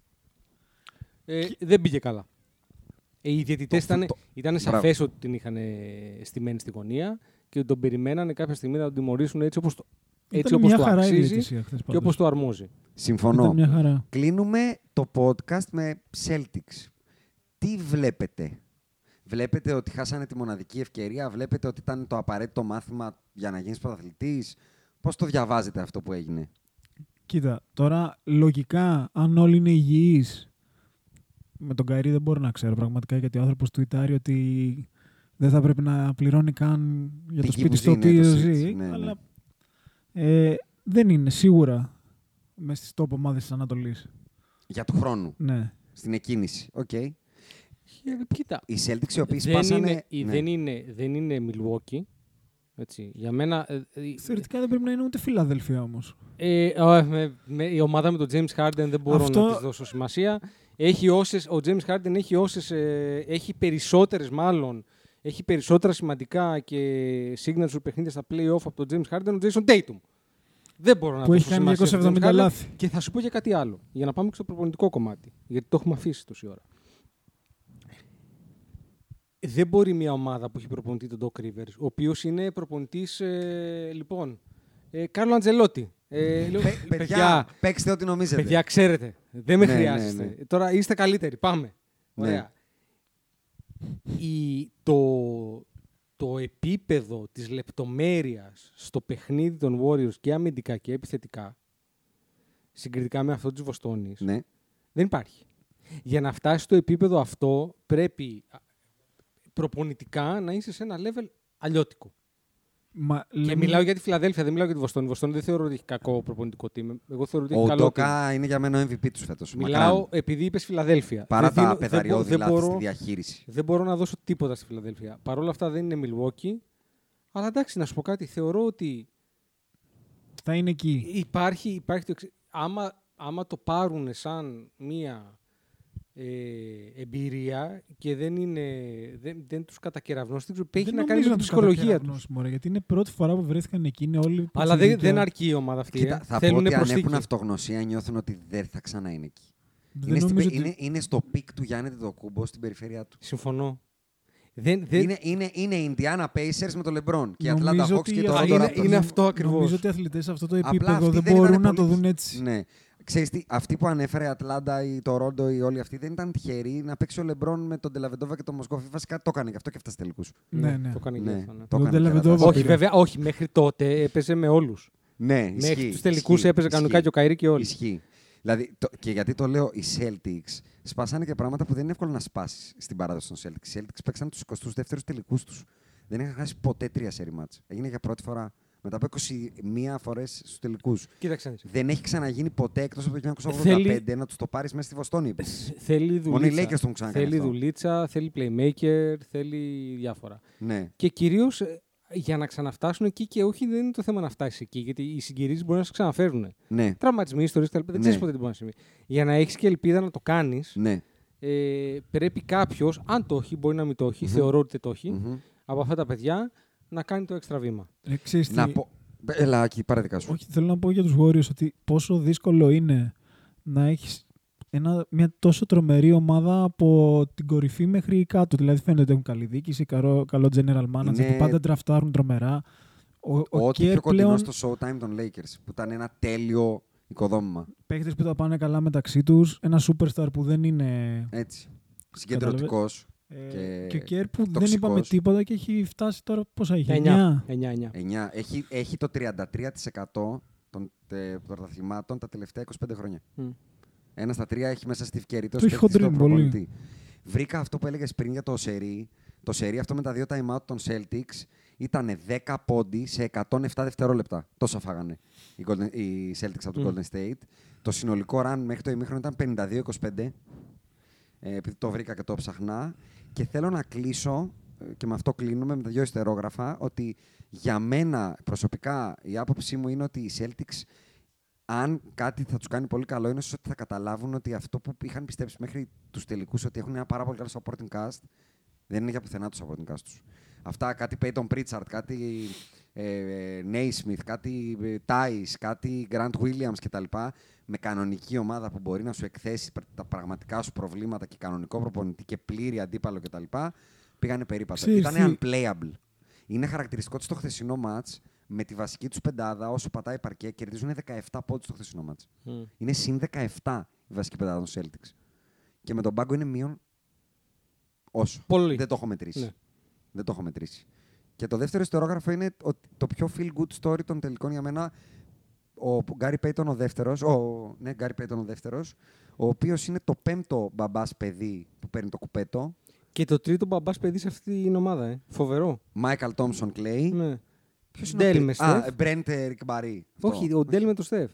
Δεν πήγε καλά. Οι διαιτητές ήταν σαφές ότι την είχαν στημένη στη γωνία και τον περιμένανε κάποια στιγμή να τον τιμωρήσουν έτσι όπως το αξίζει και όπως το αρμόζει. Συμφωνώ. Μια χαρά. Κλείνουμε το podcast με Celtics. Τι βλέπετε? Βλέπετε ότι χάσανε τη μοναδική ευκαιρία? Βλέπετε ότι ήταν το απαραίτητο μάθημα για να γίνεις πρωταθλητής? Πώς το διαβάζετε αυτό που έγινε? Κοίτα, τώρα λογικά αν όλοι είναι υγιείς, με τον Καϊρή δεν μπορώ να ξέρω πραγματικά, γιατί ο άνθρωπος τουιτάρει ότι δεν θα πρέπει να πληρώνει καν για το σπίτι στο οποίο ζει. Ναι, αλλά δεν είναι σίγουρα μες στις top ομάδες της Ανατολής. Για του χρόνου. Ναι. Στην εκκίνηση. Οκ. Κοίτα. Οι Celtics οι οποίοι σπάσανε... Δεν είναι Milwaukee. Έτσι. Για μένα... Θεωρητικά δεν πρέπει να είναι ούτε Φιλαδέλφια όμως. Η ομάδα με τον James Harden δεν μπορώ να της δώσω σημασία. Ο James Harden έχει περισσότερες μάλλον. Έχει περισσότερα σημαντικά και signature παιχνίδια στα play-off από τον James Harden ο Jason Tatum. Δεν μπορώ να δώσω σημασία. Που έχει κάνει 270 λάθη. Και θα σου πω και κάτι άλλο. Για να πάμε και στο προπονητικό κομμάτι. Γιατί το έχουμε αφήσει τόση ώρα. δεν μπορεί μια ομάδα που έχει προπονητή τον Doc Rivers, ο οποίος είναι προπονητής, Κάρλο Αντζελότη. Παιδιά, παίξτε ό,τι νομίζετε. Παιδιά, ξέρετε, δεν με Ναι, χρειάζεστε. ναι. Τώρα είστε καλύτεροι, πάμε. Ναι. Ωραία. Το επίπεδο της λεπτομέρειας στο παιχνίδι των Warriors και αμυντικά και επιθετικά, συγκριτικά με αυτό της Βοστόνης, Ναι. δεν υπάρχει. Για να φτάσει στο επίπεδο αυτό, πρέπει προπονητικά να είσαι σε ένα level αλλιώτικο. Και μιλάω για τη Φιλαδέλφια, δεν μιλάω για τη Βοστόνη. Η Βοστόνη δεν θεωρώ ότι έχει κακό προπονητικό team. Εγώ θεωρώ ότι έχει Ο καλό team. Ντόκα είναι για μένα ο MVP τους φέτος. Μιλάω μακράν. επειδή είπες Φιλαδέλφια. Παρά Δεν τα δίνω- πεδαριώδη δεν λάθη μπορώ- στη διαχείριση. Δεν μπορώ να δώσω τίποτα στη Φιλαδέλφια. Παρ' όλα αυτά δεν είναι Milwaukee. Αλλά εντάξει, να σου πω κάτι. Θεωρώ ότι Θα είναι εκεί. υπάρχει το εξή. Άμα το πάρουν σαν μία εμπειρία και δεν τους κατακεραυνώσει, έχει να κάνει με την ψυχολογία τους. Γιατί είναι πρώτη φορά που βρέθηκαν εκεί, είναι όλοι. Αλλά δεν αρκεί η ομάδα αυτή. Κοίτα, θα πω Θέλουνε ότι αν προσθήκη. έχουν αυτογνωσία νιώθουν ότι δεν θα ξανά είναι εκεί. Δεν Είναι, νομίζω στην, ότι- είναι στο πικ του Γιάννη Τετοκούμπο στην περιφέρεια του. Συμφωνώ. Είναι η Indiana Pacers με τον LeBron και η Atlanta Νομίζω Hawks ότι και το α, Toronto είναι- Raptors. είναι αυτό ακριβώς. Νομίζω ότι οι αθλητές σε αυτό το Απλά επίπεδο αυτοί δεν ήταν μπορούν να πολύ- το δουν έτσι. Ναι. Ξέρεις τι, αυτοί που ανέφερε η Ατλάντα, η Τορόντο, οι όλοι αυτοί δεν ήταν τυχεροί να παίξει ο Λεμπρόν με τον Τελαβεντόβα και τον Μοσκόφι. Βασικά το έκανε και αυτό και έφτασε τελικούς. Ναι, ναι. Το κάνει και Ναι, αυτό, ναι. το Τον έκανε Τελαβεντόβα τεράστιο. Όχι, πήρε. βέβαια, όχι. Μέχρι τότε έπαιζε με όλους. Ναι, Μέχρι ισχύει, τους τελικούς ισχύει, έπαιζε κανονικά ισχύει. και ο Καϊρή και όλοι. Ισχύει. Δηλαδή, και γιατί το λέω, οι Celtics σπάσανε και πράγματα που δεν είναι εύκολο να σπάσει στην παράδοση των Celtics. Οι Celtics παίξαν τους 22ους τελικούς τους. Δεν είχαν χάσει ποτέ 3 σερί μάτς. Έγινε για πρώτη φορά μετά από 21 φορές στους τελικούς. Κοίταξε. να δεις. Δεν έχει ξαναγίνει ποτέ εκτός από το 1985 Θέλει- να τους το πάρεις μέσα στη Βοστόνη. Θέλει Μόνο οι δουλίτσα. Lakers τον ξανακάνει Θέλει αυτό. δουλίτσα, θέλει playmaker, θέλει διάφορα. Ναι. Και κυρίως για να ξαναφτάσουν εκεί και όχι δεν είναι το θέμα να φτάσει εκεί, γιατί οι συγκυρίσεις μπορεί να σε ξαναφέρουν. Ναι. Τραυματισμοί, ιστορίες, δεν Ναι. ξέρεις ποτέ τι μπορεί να συμβεί. Για να έχεις και ελπίδα να το κάνεις, Ναι. πρέπει κάποιος, αν το έχει, μπορεί να μην το έχει, θεωρώ ότι δεν το έχει, Μμμ. από αυτά τα παιδιά να κάνει το έξτρα βήμα. Ξέρεις τι, Να πω. Έλα, Άκη, πάρε δικά σου. όχι, θέλω να πω για τους Warriors ότι πόσο δύσκολο είναι να έχεις μια τόσο τρομερή ομάδα από την κορυφή μέχρι κάτω. Δηλαδή φαίνεται ότι έχουν καλή διοίκηση, καλό general manager, Είναι- που πάντα ντραφτάρουν τρομερά. Ό,τι Kerr πιο κοντινό πλέον, στο Showtime των Lakers, που ήταν ένα τέλειο οικοδόμημα. παίχτες που τα πάνε καλά μεταξύ τους, ένα superstar που δεν είναι... Έτσι. Συγκεντρωτικός. Και ο Kerr που δεν τοξικός. είπαμε τίποτα και έχει φτάσει τώρα πόσα έχει, 9. 9. 9. Έχει το 33% των πρωταθλημάτων τα τελευταία 25 χρόνια. Ένα στα τρία έχει μέσα στη ευκαιρία Το έχει χοντρίνει πολύ. Βρήκα αυτό που έλεγες πριν για το σερί. Το σερί αυτό με τα 2 time out των Celtics ήταν 10 πόντι σε 107 δευτερόλεπτα. Τόσα φάγανε οι Celtics από το Golden State. Το συνολικό run μέχρι το ημίχρονο ήταν 52-25. Επειδή το βρήκα και το ψαχνά. Και θέλω να κλείσω, και με αυτό κλείνουμε, με τα 2 ιστερόγραφα, ότι για μένα προσωπικά η άποψή μου είναι ότι οι Celtics, αν κάτι θα τους κάνει πολύ καλό, είναι ότι θα καταλάβουν ότι αυτό που είχαν πιστέψει μέχρι τους τελικούς, ότι έχουν ένα πάρα πολύ καλό supporting cast, δεν είναι για πουθενά το supporting cast τους. Αυτά, κάτι Peyton Pritchard, κάτι Naismith, κάτι Tice, κάτι Grant Williams κτλ. Με κανονική ομάδα που μπορεί να σου εκθέσει τα πραγματικά σου προβλήματα και κανονικό προπονητή και πλήρη αντίπαλο κτλ. Πήγανε περίπατο. Ήτανε unplayable. Είναι χαρακτηριστικό στο χθεσινό μάτς, με τη βασική τους πεντάδα, όσο πατάει παρκέ, κερδίζουν 17 πόντους στο χθεσινό μάτς. Είναι συν 17 η βασική πεντάδα των Celtics. Και με τον πάγκο είναι μείον όσο. Πολύ. Δεν το έχω μετρήσει. Ναι. Δεν το έχω μετρήσει. Και το δεύτερο ιστερόγραφο είναι ότι το πιο feel-good story των τελικών για μένα, ο Γκάρι Πέιτον ο δεύτερος, Γκάρι Πέιτον ο δεύτερος, ο οποίος είναι το 5ο μπαμπάς παιδί που παίρνει το κουπέτο. Και το τρίτο μπαμπάς παιδί σε αυτή την ομάδα. Φοβερό. Μάικαλ Τόμψον Κλέι. Ναι. Ποιος Ντέλ είναι με ο Στεφ. Μπρέντ Ρικμπαρί. Όχι, ο Ντέλ με το Στεφ.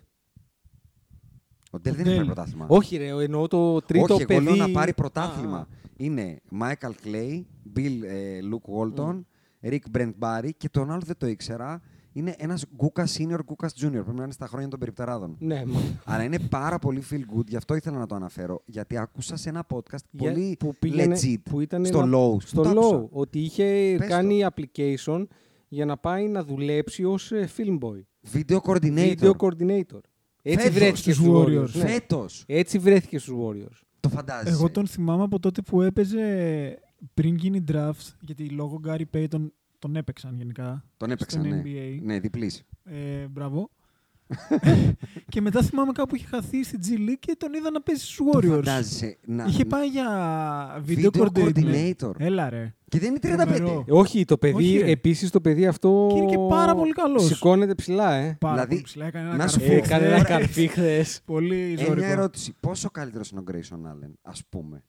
Ο Ντέλ δεν έχει πάρει πρωτάθλημα. Όχι, ρε, εννοώ το τρίτο Όχι, παιδί. εγώ λέω να πάρει πρωτάθλημα. Είναι Μάικαλ Κλέι, Μπιλ Λουκ Βόλτον, Ρικ Μπρέντ Μπάρι και τον άλλο δεν το ήξερα. Είναι ένας Γκούκα Senior, Γκούκα Junior. Πρέπει να είναι στα χρόνια των περιπτεράδων. Ναι, Αλλά είναι πάρα πολύ feel good, γι' αυτό ήθελα να το αναφέρω. Γιατί άκουσα σε ένα podcast πολύ που πήγαινε, legit που ήταν στο low. Στο Το low. άκουσα. Ότι είχε Πες κάνει application για να πάει να δουλέψει ως film boy. Video coordinator. Video coordinator. Έτσι Φέτος βρέθηκε στους στους Warriors. Ναι. Φέτος. Έτσι βρέθηκε στους Warriors. Το φαντάζεσαι. Εγώ τον θυμάμαι από τότε που έπαιζε πριν γίνει draft, γιατί λόγω Γκάρι Πέιτον τον έπαιξαν γενικά. Τον έπαιξαν, στον ναι. NBA. Ναι, διπλής. Μπράβο. Και μετά θυμάμαι κάπου είχε χαθεί στη G League και τον είδα να παίζει στους Warriors. Φαντάζεσαι Είχε πάει για video coordinator. Έλα ρε. Και δεν είναι 35. Τρομερό. Όχι, το παιδί, Όχι, ρε. επίσης το παιδί αυτό. Και είναι και πάρα πολύ καλός. Σηκώνεται ψηλά, Πάρα Δηλαδή, πολύ ψηλά. Έκανε ένα να σου καρφί. πω, Έκανε ένα καρφί χθες. Πολύ Μια ζωρικό. ερώτηση. Πόσο καλύτερος είναι ο Grayson Allen, ας πούμε.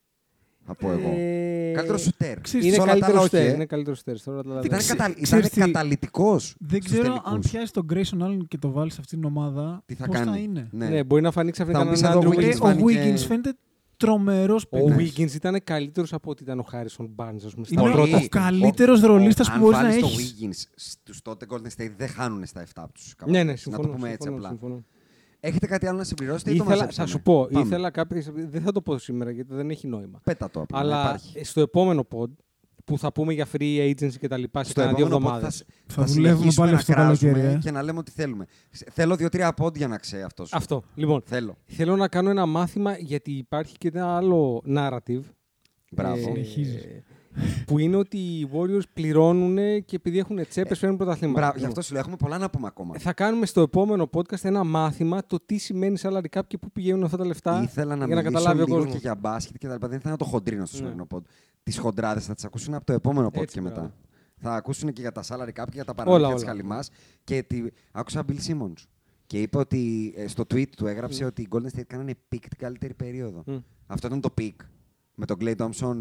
Θα πω εγώ. Καλύτερος σουτέρ. Ξέρεις, Είναι Σε όλα τα καλύτερο άλλα, στέρ. όχι, Είναι καλύτερο στέρ. Ήταν Ξέρεις τι, καταλυτικός. Δεν στους ξέρω τελικούς. αν πιάσει τον Grayson Allen και το βάλει σε αυτήν την ομάδα. Τι θα πώς κάνει. θα είναι. Ναι, μπορεί να φανεί ξαφνικά Θα μου πεις έναν εδώ Andrew Wiggins Wiggins. Ο φάνηκε- Wiggins φαίνεται τρομερός Ο παίκτης. Wiggins ήταν καλύτερος από ό,τι ήταν ο Harrison Barnes, ας πούμε. Στα Είναι πρώτα. ο καλύτερος ρολίστας που μπορείς να Αν βάλεις έχεις. το Wiggins στους τότε Golden State δεν χάνουν στα 7 τους. Ναι, ναι, Να συμφωνώ. το πούμε έτσι συμφωνώ, απλά. συμφωνώ. Έχετε κάτι άλλο να συμπληρώσετε ή το Ήθελα, μαζέψαμε? θα σου πω, Πάμε. ήθελα κάποιες, δεν θα το πω σήμερα γιατί δεν έχει νόημα. Πέτα το απλά. να Αλλά υπάρχει. στο επόμενο pod που θα πούμε για free agency και τα λοιπά σε Στο κάνα 2 επόμενο pod εβδομάδες. Θα δουλεύουμε συνεχίσουμε πάλι να αυτό το καλοκαίρι. κράζουμε και να λέμε ό,τι θέλουμε. Θέλω 2-3 pod για να ξέρει αυτός. Αυτό. Λοιπόν, Θέλω. θέλω να κάνω ένα μάθημα γιατί υπάρχει και ένα άλλο narrative. Μπράβο. Συνεχίζεις. Που είναι ότι οι Warriors πληρώνουν και επειδή έχουν τσέπες φέρνουν πρωταθλήματα. Μπράβο. Γι' αυτό σου λέω, έχουμε πολλά να πούμε ακόμα. Θα κάνουμε στο επόμενο podcast ένα μάθημα το τι σημαίνει salary cap και πού πηγαίνουν αυτά τα λεφτά. Ήθελα να για να μιλήσω καταλάβει ο λίγο κόσμος. και για μπάσκετ και τα λοιπά. Δεν ήθελα να το χοντρίνω στο Ναι. σημερινό pod. Τις χοντράδες θα τις ακούσουν από το επόμενο pod Έτσι, και μπράβο. μετά. Θα ακούσουν και για τα salary cap και για τα Όλα, παραμύθια της όλα. Χαλιμάς. Και άκουσα Bill Simmons. Και είπε ότι στο tweet του έγραψε ότι οι Golden State κάνανε peak την καλύτερη περίοδο. Αυτό ήταν το peak. Με τον Klay Thompson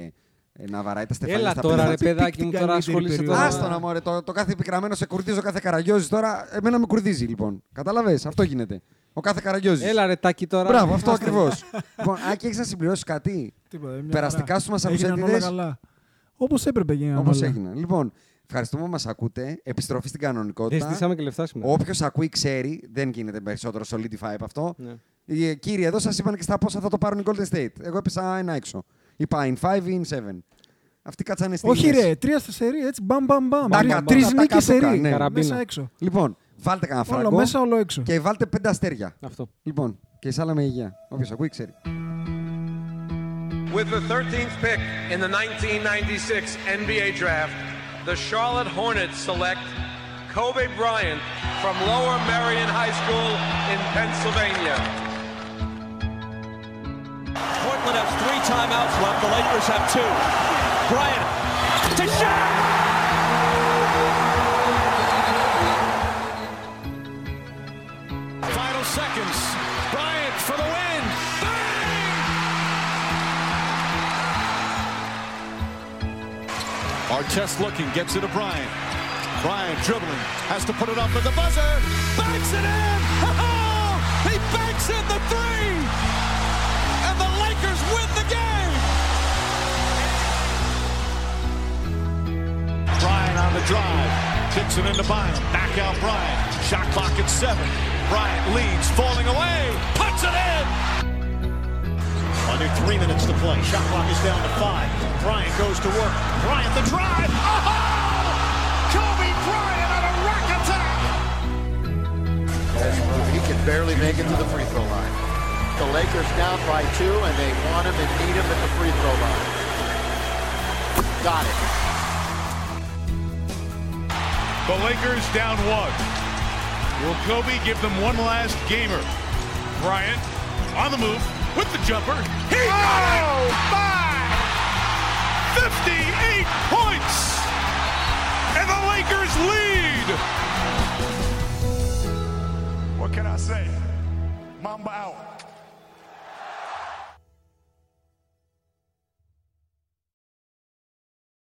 να βαράει τα στεφάνια Έλα στα τώρα, ρε πόδια. παιδάκι μου, την τώρα καλύτερη ασχολείσαι περίοδο. τώρα. Άστο να μωρέ, το κάθε πικραμένο σε κουρδίζει, ο κάθε Καραγκιόζης τώρα. Εμένα με κουρδίζει λοιπόν. Κατάλαβες, αυτό γίνεται. Ο κάθε Καραγκιόζης. Έλα ρε Τάκη τώρα. Μπράβο, αυτό ακριβώς. Λοιπόν, Άκη, έχεις να συμπληρώσεις κάτι? Τίποτα, μια Περαστικά χαρά. στους μας Έγιναν όλα ακουσέτιδες. καλά. Όπως έπρεπε γίνανε Όπως όλα. έγιναν. Λοιπόν, ευχαριστούμε που μας ακούτε. Επιστροφή στην Δεν κανονικότητα. στήσαμε και λεφτά σήμερα. Όποιος ακούει ξέρει, δεν γίνεται περισσότερο solidify από αυτό. Ναι. Οι κύριοι εδώ σας είπαν και στα πόσα θα το πάρουν οι Golden State. Εγώ έπεσα ένα έξω. Είπα in 5 ή in 7. Αυτοί κάτσανε στις Όχι λες. ρε, 3 στα σερί, έτσι μπαμ μπαμ μπαμ. Τάκα, Τρεις τάκα, νίκες τάκα, σερί. ναι. Καραμπίνα. Μέσα έξω. Λοιπόν, βάλτε κανένα Όλο φράγκο μέσα, όλο έξω. και βάλτε 5 αστέρια. Αυτό. Λοιπόν, και εσ' άλλα με υγεία. Όποιος ακούει ξέρει. With the 13th pick in the 1996 NBA draft, the Charlotte Hornets select Kobe Bryant from Lower Merion High School in Pennsylvania. Portland has 3 timeouts left. The Lakers have 2. Bryant to shot! Final seconds. Bryant for the win. Bang! Artest looking, gets it to Bryant. Bryant dribbling, has to put it up with the buzzer. Banks it in! Oh! He banks in the 3! And the Lakers win the game! Bryant on the drive. Kicks it into Bynum. Back out Bryant. Shot clock at 7. Bryant leads, falling away. Puts it in! Under 3 minutes to play. Shot clock is down to 5. Bryant goes to work. Bryant the drive. Oh! Kobe Bryant on a rack attack! He can barely make it to the free throw line. The Lakers down by 2, and they want him and need him at the free throw line. Got it. The Lakers down 1. Will Kobe give them one last gamer? Bryant on the move with the jumper. He got it! My! 58 points! And the Lakers lead! What can I say? Mamba out.